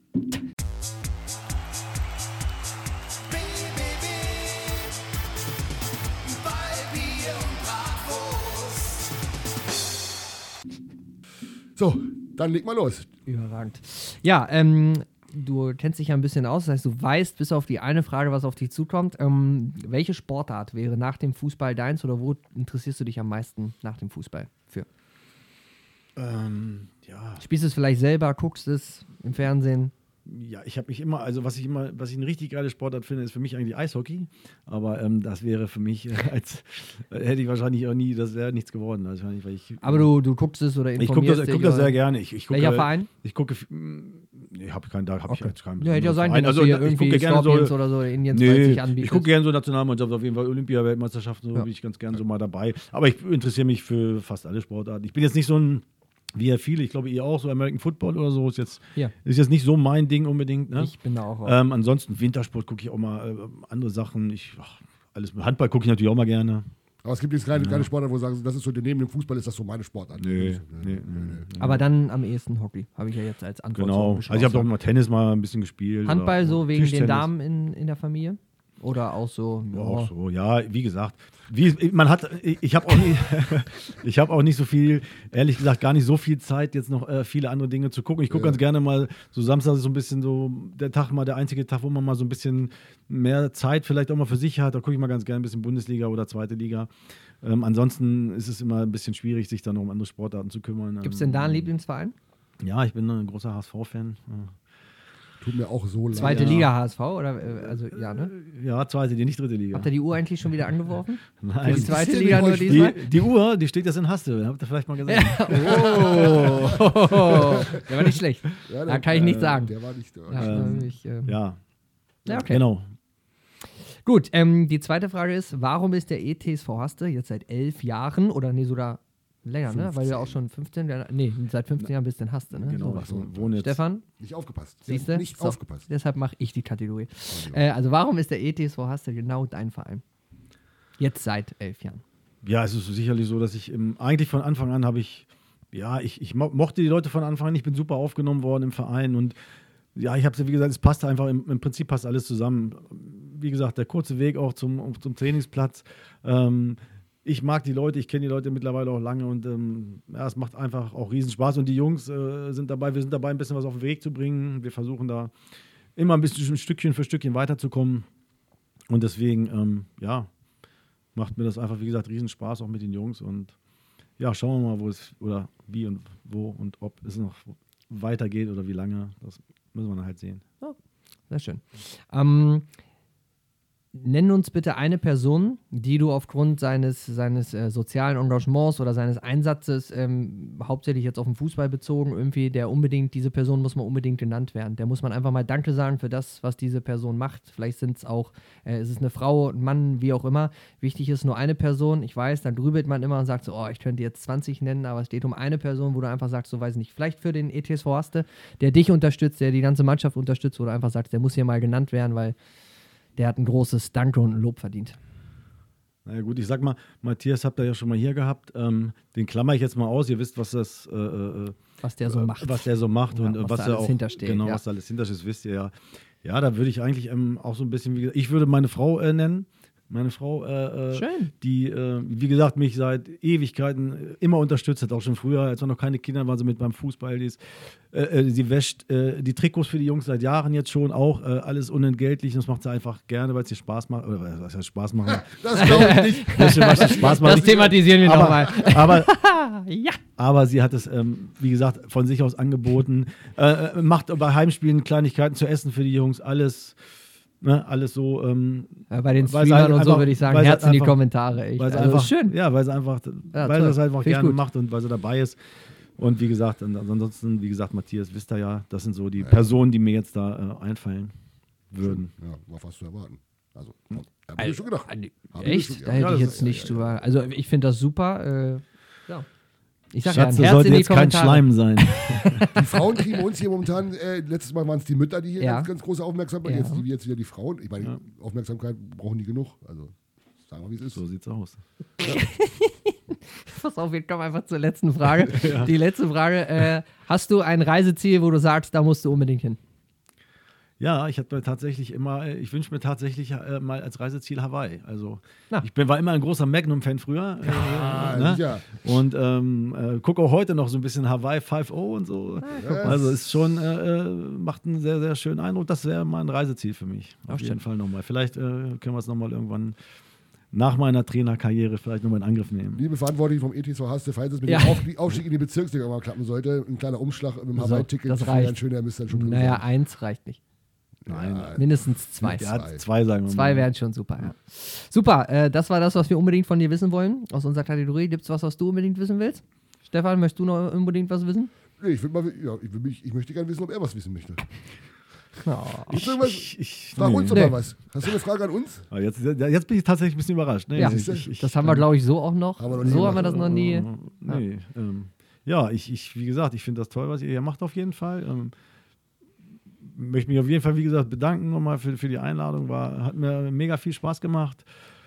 So, dann leg mal los. Überragend. Ja, du kennst dich ja ein bisschen aus, das heißt, du weißt bis auf die eine Frage, was auf dich zukommt. Welche Sportart wäre nach dem Fußball deins oder wo interessierst du dich am meisten nach dem Fußball für? Spielst du es vielleicht selber, guckst es im Fernsehen? Ja, ich habe mich immer, also was ich eine richtig geile Sportart finde, ist für mich eigentlich Eishockey. Aber das wäre für mich, hätte ich wahrscheinlich auch nie, das wäre nichts geworden. Wahrscheinlich, weil aber du guckst es oder informierst dich? Ich gucke das sehr gerne. Welcher Verein? Ich gucke, ich habe keinen. Ja, hätte ja sein können, also, dass du hier irgendwie Scorpions so, oder so Indiens sich anbietest. Ich gucke gerne so Nationalmannschaft, auf jeden Fall Olympia-Weltmeisterschaften, so bin ich ganz gerne so mal dabei. Aber ich interessiere mich für fast alle Sportarten. Ich bin jetzt nicht so ein, wie ja viele, ich glaube ihr auch, so American Football oder so, ist jetzt nicht so mein Ding unbedingt. Ne? Ich bin da auch. Ansonsten Wintersport gucke ich auch mal, andere Sachen. Alles Handball gucke ich natürlich auch mal gerne. Aber es gibt jetzt keine Sportart, wo du sagst, das ist so, neben dem Fußball ist das so meine Sportart. Nee. Aber dann am ehesten Hockey, habe ich ja jetzt als Antwort. Genau, also ich habe doch mal Tennis mal ein bisschen gespielt. Handball so wegen den Damen in der Familie? Oder auch so? Ja, auch so, ja, wie gesagt. Ich habe auch nicht so viel, ehrlich gesagt, gar nicht so viel Zeit, jetzt noch viele andere Dinge zu gucken. Ich gucke ganz gerne mal, so Samstag ist so ein bisschen so der einzige Tag, wo man mal so ein bisschen mehr Zeit vielleicht auch mal für sich hat. Da gucke ich mal ganz gerne ein bisschen Bundesliga oder zweite Liga. Ansonsten ist es immer ein bisschen schwierig, sich dann um andere Sportarten zu kümmern. Gibt es denn da einen Lieblingsverein? Ja, ich bin ein großer HSV-Fan. Tut mir auch so leid. Zweite Liga HSV? Oder, also, ja, ne? Ja, zweite, nicht dritte Liga. Habt ihr die Uhr eigentlich schon wieder angeworfen? Nein. Die zweite Liga nur diesmal? Die Uhr, die steht jetzt in Haste. Habt ihr vielleicht mal gesehen? Der war nicht schlecht. Ja, da kann ich nicht sagen. Der war nicht. Ja, okay. Genau. Gut, die zweite Frage ist, warum ist der ETSV Haste jetzt seit 11 Jahren oder sogar länger, 15. Ne? Weil du ja auch schon 15 Jahre, seit 15 Jahren bist du in Haste, ne? Genau, so. Stefan? Nicht aufgepasst. Siehst du? Nicht aufgepasst. Deshalb mache ich die Kategorie. Also warum ist der ETSV Haste genau dein Verein? Jetzt seit 11 Jahren. Ja, es ist sicherlich so, dass ich eigentlich von Anfang an ich mochte die Leute von Anfang an, ich bin super aufgenommen worden im Verein und ja, ich habe es, wie gesagt, es passt einfach, im Prinzip passt alles zusammen. Wie gesagt, der kurze Weg auch zum Trainingsplatz. Ich mag die Leute, ich kenne die Leute mittlerweile auch lange und es macht einfach auch riesen Spaß und die Jungs sind dabei, wir sind dabei, ein bisschen was auf den Weg zu bringen. Wir versuchen da immer ein bisschen Stückchen für Stückchen weiterzukommen und deswegen, macht mir das einfach, wie gesagt, riesen Spaß auch mit den Jungs und ja, schauen wir mal, wo es oder wie und wo und ob es noch weitergeht oder wie lange, das müssen wir dann halt sehen. Oh, sehr schön. Nenn uns bitte eine Person, die du aufgrund seines sozialen Engagements oder seines Einsatzes, hauptsächlich jetzt auf den Fußball bezogen, irgendwie, diese Person muss mal unbedingt genannt werden. Der muss man einfach mal Danke sagen für das, was diese Person macht. Vielleicht sind es auch, ist es eine Frau, ein Mann, wie auch immer. Wichtig ist nur eine Person. Ich weiß, dann grübelt man immer und sagt so, oh, ich könnte jetzt 20 nennen, aber es geht um eine Person, wo du einfach sagst, so weiß nicht, vielleicht für den ETSV Haste, der dich unterstützt, der die ganze Mannschaft unterstützt, wo du einfach sagst, der muss hier mal genannt werden, weil der hat ein großes Danke und ein Lob verdient. Na ja, gut, ich sag mal, Matthias habt ihr ja schon mal hier gehabt. Den klammer ich jetzt mal aus. Ihr wisst, was der so macht. Was der so macht und was da alles hintersteht. Genau, was da alles hintersteht, wisst ihr ja. Ja, da würde ich eigentlich auch so ein bisschen, wie gesagt, ich würde meine Frau nennen. Meine Frau, die, wie gesagt, mich seit Ewigkeiten immer unterstützt hat, auch schon früher, als wir noch keine Kinder waren, so mit beim Fußball. Sie wäscht die Trikots für die Jungs seit Jahren jetzt schon, auch alles unentgeltlich. Das macht sie einfach gerne, weil es ihr Spaß macht. Oder was heißt Spaß machen? Das glaube ich nicht. Das thematisieren wir nochmal. Aber sie hat es, wie gesagt, von sich aus angeboten. Macht bei Heimspielen Kleinigkeiten zu essen für die Jungs, alles. Ne, alles so. Bei den weil sie Streamern halt und so einfach- würde ich sagen, weil sie Herz in die einfach- Kommentare. Echt. Weil sie Also, einfach, schön. Ja, weil sie einfach, Ja, weil toll. sie das einfach Finde ich gerne gut. macht und weil sie dabei ist. Und wie gesagt, ansonsten, wie gesagt, Matthias, wisst ihr ja, das sind so die Personen, die mir jetzt da einfallen würden. Ja, war fast zu erwarten. Also, hab ich mir schon gedacht. Hab ich mir Echt? schon- Da ja, hätte ich das jetzt nicht drüber. Also ich finde das super. Ja. Ich sag Schatz, ja, das ein Herz sollte in die jetzt kein Kommentare. Schleim sein. Die Frauen kriegen uns hier momentan, letztes Mal waren es die Mütter, die hier Ja. ganz, ganz große Aufmerksamkeit, Ja. jetzt wieder die Frauen. Ich meine, Aufmerksamkeit brauchen die genug. Also, sagen wir, wie es ist. So sieht's aus. Pass auf, wir kommen einfach zur letzten Frage. Die letzte Frage. Hast du ein Reiseziel, wo du sagst, da musst du unbedingt hin? Ja, ich wünsche mir tatsächlich mal als Reiseziel Hawaii. Also Na. war immer ein großer Magnum-Fan früher. Ja. Und gucke auch heute noch so ein bisschen Hawaii 5.0 und so. Also ist schon, macht einen sehr, sehr schönen Eindruck. Das wäre mal ein Reiseziel für mich. Auf jeden Fall nochmal. Vielleicht können wir es nochmal irgendwann nach meiner Trainerkarriere vielleicht nochmal in Angriff nehmen. Liebe Verantwortliche vom ETV Haste, falls es mit Ja. dem Aufstieg in die Bezirksliga mal klappen sollte, ein kleiner Umschlag mit dem Hawaii-Ticket, das für reicht. ein schöner müsste dann schon drin Naja, sein. 1 reicht nicht. Nein. Mindestens 2. Ja, 2 sagen wir mal. 2 wären schon super, ja. Super, das war das, was wir unbedingt von dir wissen wollen. Aus unserer Kategorie. Gibt es was du unbedingt wissen willst? Stefan, möchtest du noch unbedingt was wissen? Nee, ich möchte gerne wissen, ob er was wissen möchte. Oh. Gibt's irgendwas? Ich, Frag uns doch Nee. mal was. Hast du eine Frage an uns? Aber jetzt bin ich tatsächlich ein bisschen überrascht. Ne? Ja, Ich- das haben wir, glaube ich, so auch noch. Haben wir noch nie So haben wir gemacht. das noch nie. Nee, ja, wie gesagt, ich finde das toll, was ihr hier macht auf jeden Fall. Möchte mich auf jeden Fall, wie gesagt, bedanken nochmal für die Einladung. Hat mir mega viel Spaß gemacht.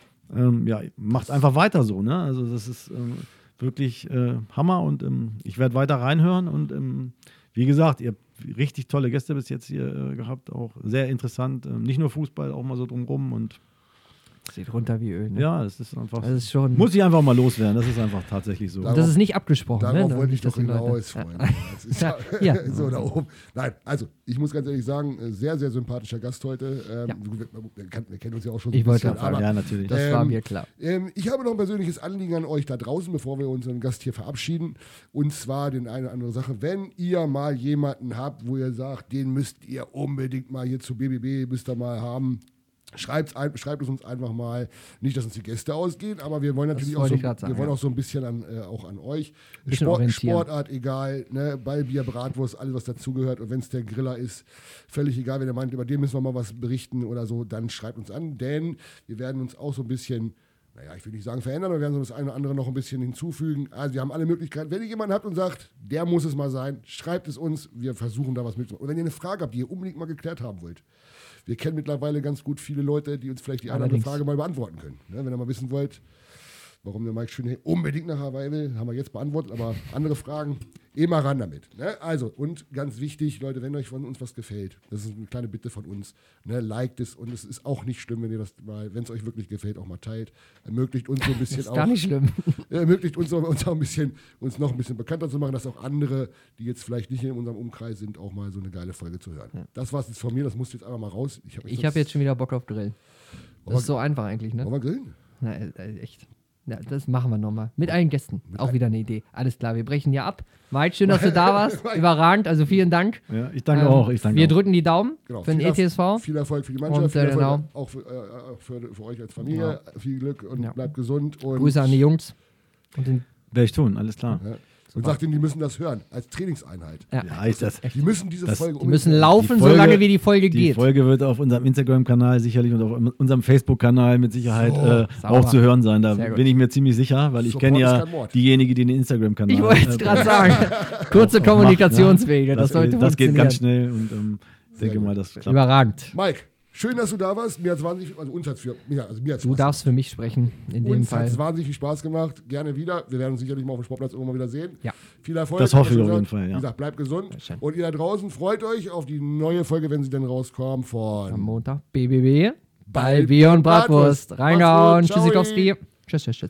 Ja, macht einfach weiter so. Ne? Also das ist wirklich Hammer und ich werde weiter reinhören und wie gesagt, ihr habt richtig tolle Gäste bis jetzt hier gehabt, auch sehr interessant. Nicht nur Fußball, auch mal so drumrum und Sieht runter wie Öl. Ne? ja, es ist einfach. Das ist schon. Muss ich einfach mal loswerden, das ist einfach tatsächlich so. Und das ist nicht abgesprochen. Darauf ne? wollte ich Dass doch die Leute- hinaus, Freunde. Das ist Ja. so da oben. Nein, also ich muss ganz ehrlich sagen, sehr, sehr sympathischer Gast heute. Ja. Wir kennen uns ja auch schon Ich wollte bisschen, gerade sagen, aber Ja, natürlich. Das war mir klar. ich habe noch ein persönliches Anliegen an euch da draußen, bevor wir unseren Gast hier verabschieden. Und zwar eine oder andere Sache. Wenn ihr mal jemanden habt, wo ihr sagt, den müsst ihr unbedingt mal hier zu BBB, müsst ihr mal haben, schreibt es uns einfach mal. Nicht, dass uns die Gäste ausgehen, aber wir wollen natürlich auch wollte so, ich grad sagen, wir wollen ja. auch so ein bisschen auch an euch. Bisschen orientieren. Sportart egal, ne? Ball, Bier, Bratwurst, alles was dazugehört. Und wenn es der Griller ist, völlig egal, wenn ihr meint, über den müssen wir mal was berichten oder so, dann schreibt uns an, denn wir werden uns auch so ein bisschen, naja, ich will nicht sagen verändern, aber wir werden so das eine oder andere noch ein bisschen hinzufügen. Also wir haben alle Möglichkeiten. Wenn ihr jemanden habt und sagt, der muss es mal sein, schreibt es uns, wir versuchen da was mitzumachen. Und wenn ihr eine Frage habt, die ihr unbedingt mal geklärt haben wollt, wir kennen mittlerweile ganz gut viele Leute, die uns vielleicht die eine oder andere Allerdings. Frage mal beantworten können. Ne? Wenn ihr mal wissen wollt, warum der Mike Schön unbedingt nach Hawaii will, haben wir jetzt beantwortet, aber andere Fragen, immer ran damit. Ne? Also, und ganz wichtig, Leute, wenn euch von uns was gefällt, das ist eine kleine Bitte von uns, ne? Liked es und es ist auch nicht schlimm, wenn ihr das mal, wenn es euch wirklich gefällt, auch mal teilt. Ermöglicht uns so ein bisschen Das ist gar auch, nicht schlimm. ermöglicht uns auch ein bisschen, uns noch ein bisschen bekannter zu machen, dass auch andere, die jetzt vielleicht nicht in unserem Umkreis sind, auch mal so eine geile Folge zu hören. Das war es jetzt von mir, das musste jetzt einfach mal raus. Ich habe jetzt schon wieder Bock auf Grillen. Das ist so einfach eigentlich, ne? Wollen wir grillen? Na, echt. Ja, das machen wir nochmal. Mit allen Gästen. Auch wieder eine Idee. Alles klar, wir brechen ja ab. Mike, schön, dass du da warst. Überragend, also vielen Dank. Ja, ich danke auch. Wir drücken die Daumen Genau. für den Viel ETSV. Viel Erfolg für die Mannschaft, Und, viel Erfolg genau. auch für euch als Familie. Viel Glück und Ja. bleibt gesund. Und, Grüße an die Jungs. Und den, Werde ich tun, alles klar. Ja. Und sagt ihnen, die müssen das hören, als Trainingseinheit. ja. Ja, ist das. Die müssen diese Das- Folge Die müssen unbedingt- laufen, Die Folge- solange wie die Folge Die geht. Folge wird auf unserem Instagram-Kanal sicherlich und auf unserem Facebook-Kanal mit Sicherheit sauber. auch zu hören sein. Da Sehr gut. bin ich mir ziemlich sicher, weil ich Support kenne ist ja kein Mord. diejenige, die den Instagram-Kanal Ich wollte es gerade sagen. Kurze auch Kommunikationswege, macht, ne? das sollte Das geht ganz funktionieren. schnell und denke gut. mal, das klappt. Überragend. Mike, schön, dass du da warst. Mir hat es wahnsinnig, also uns hat's mir hat's Du darfst für mich sprechen, in dem uns hat Fall. es wahnsinnig viel Spaß gemacht. Gerne wieder. Wir werden uns sicherlich mal auf dem Sportplatz irgendwann mal wieder sehen. Ja. Viel Erfolg. Das hoffe ich Wie auf jeden gesagt, Fall, ja. Wie gesagt, bleibt gesund. schön. Und ihr da draußen freut euch auf die neue Folge, wenn sie denn rauskommt, Am von Montag BBB, Ball, Bier und Bratwurst. Bratwurst. Reingehauen. Macht's gut. Ciao. Tschüssikowski. Tschüss, tschüss, tschüss.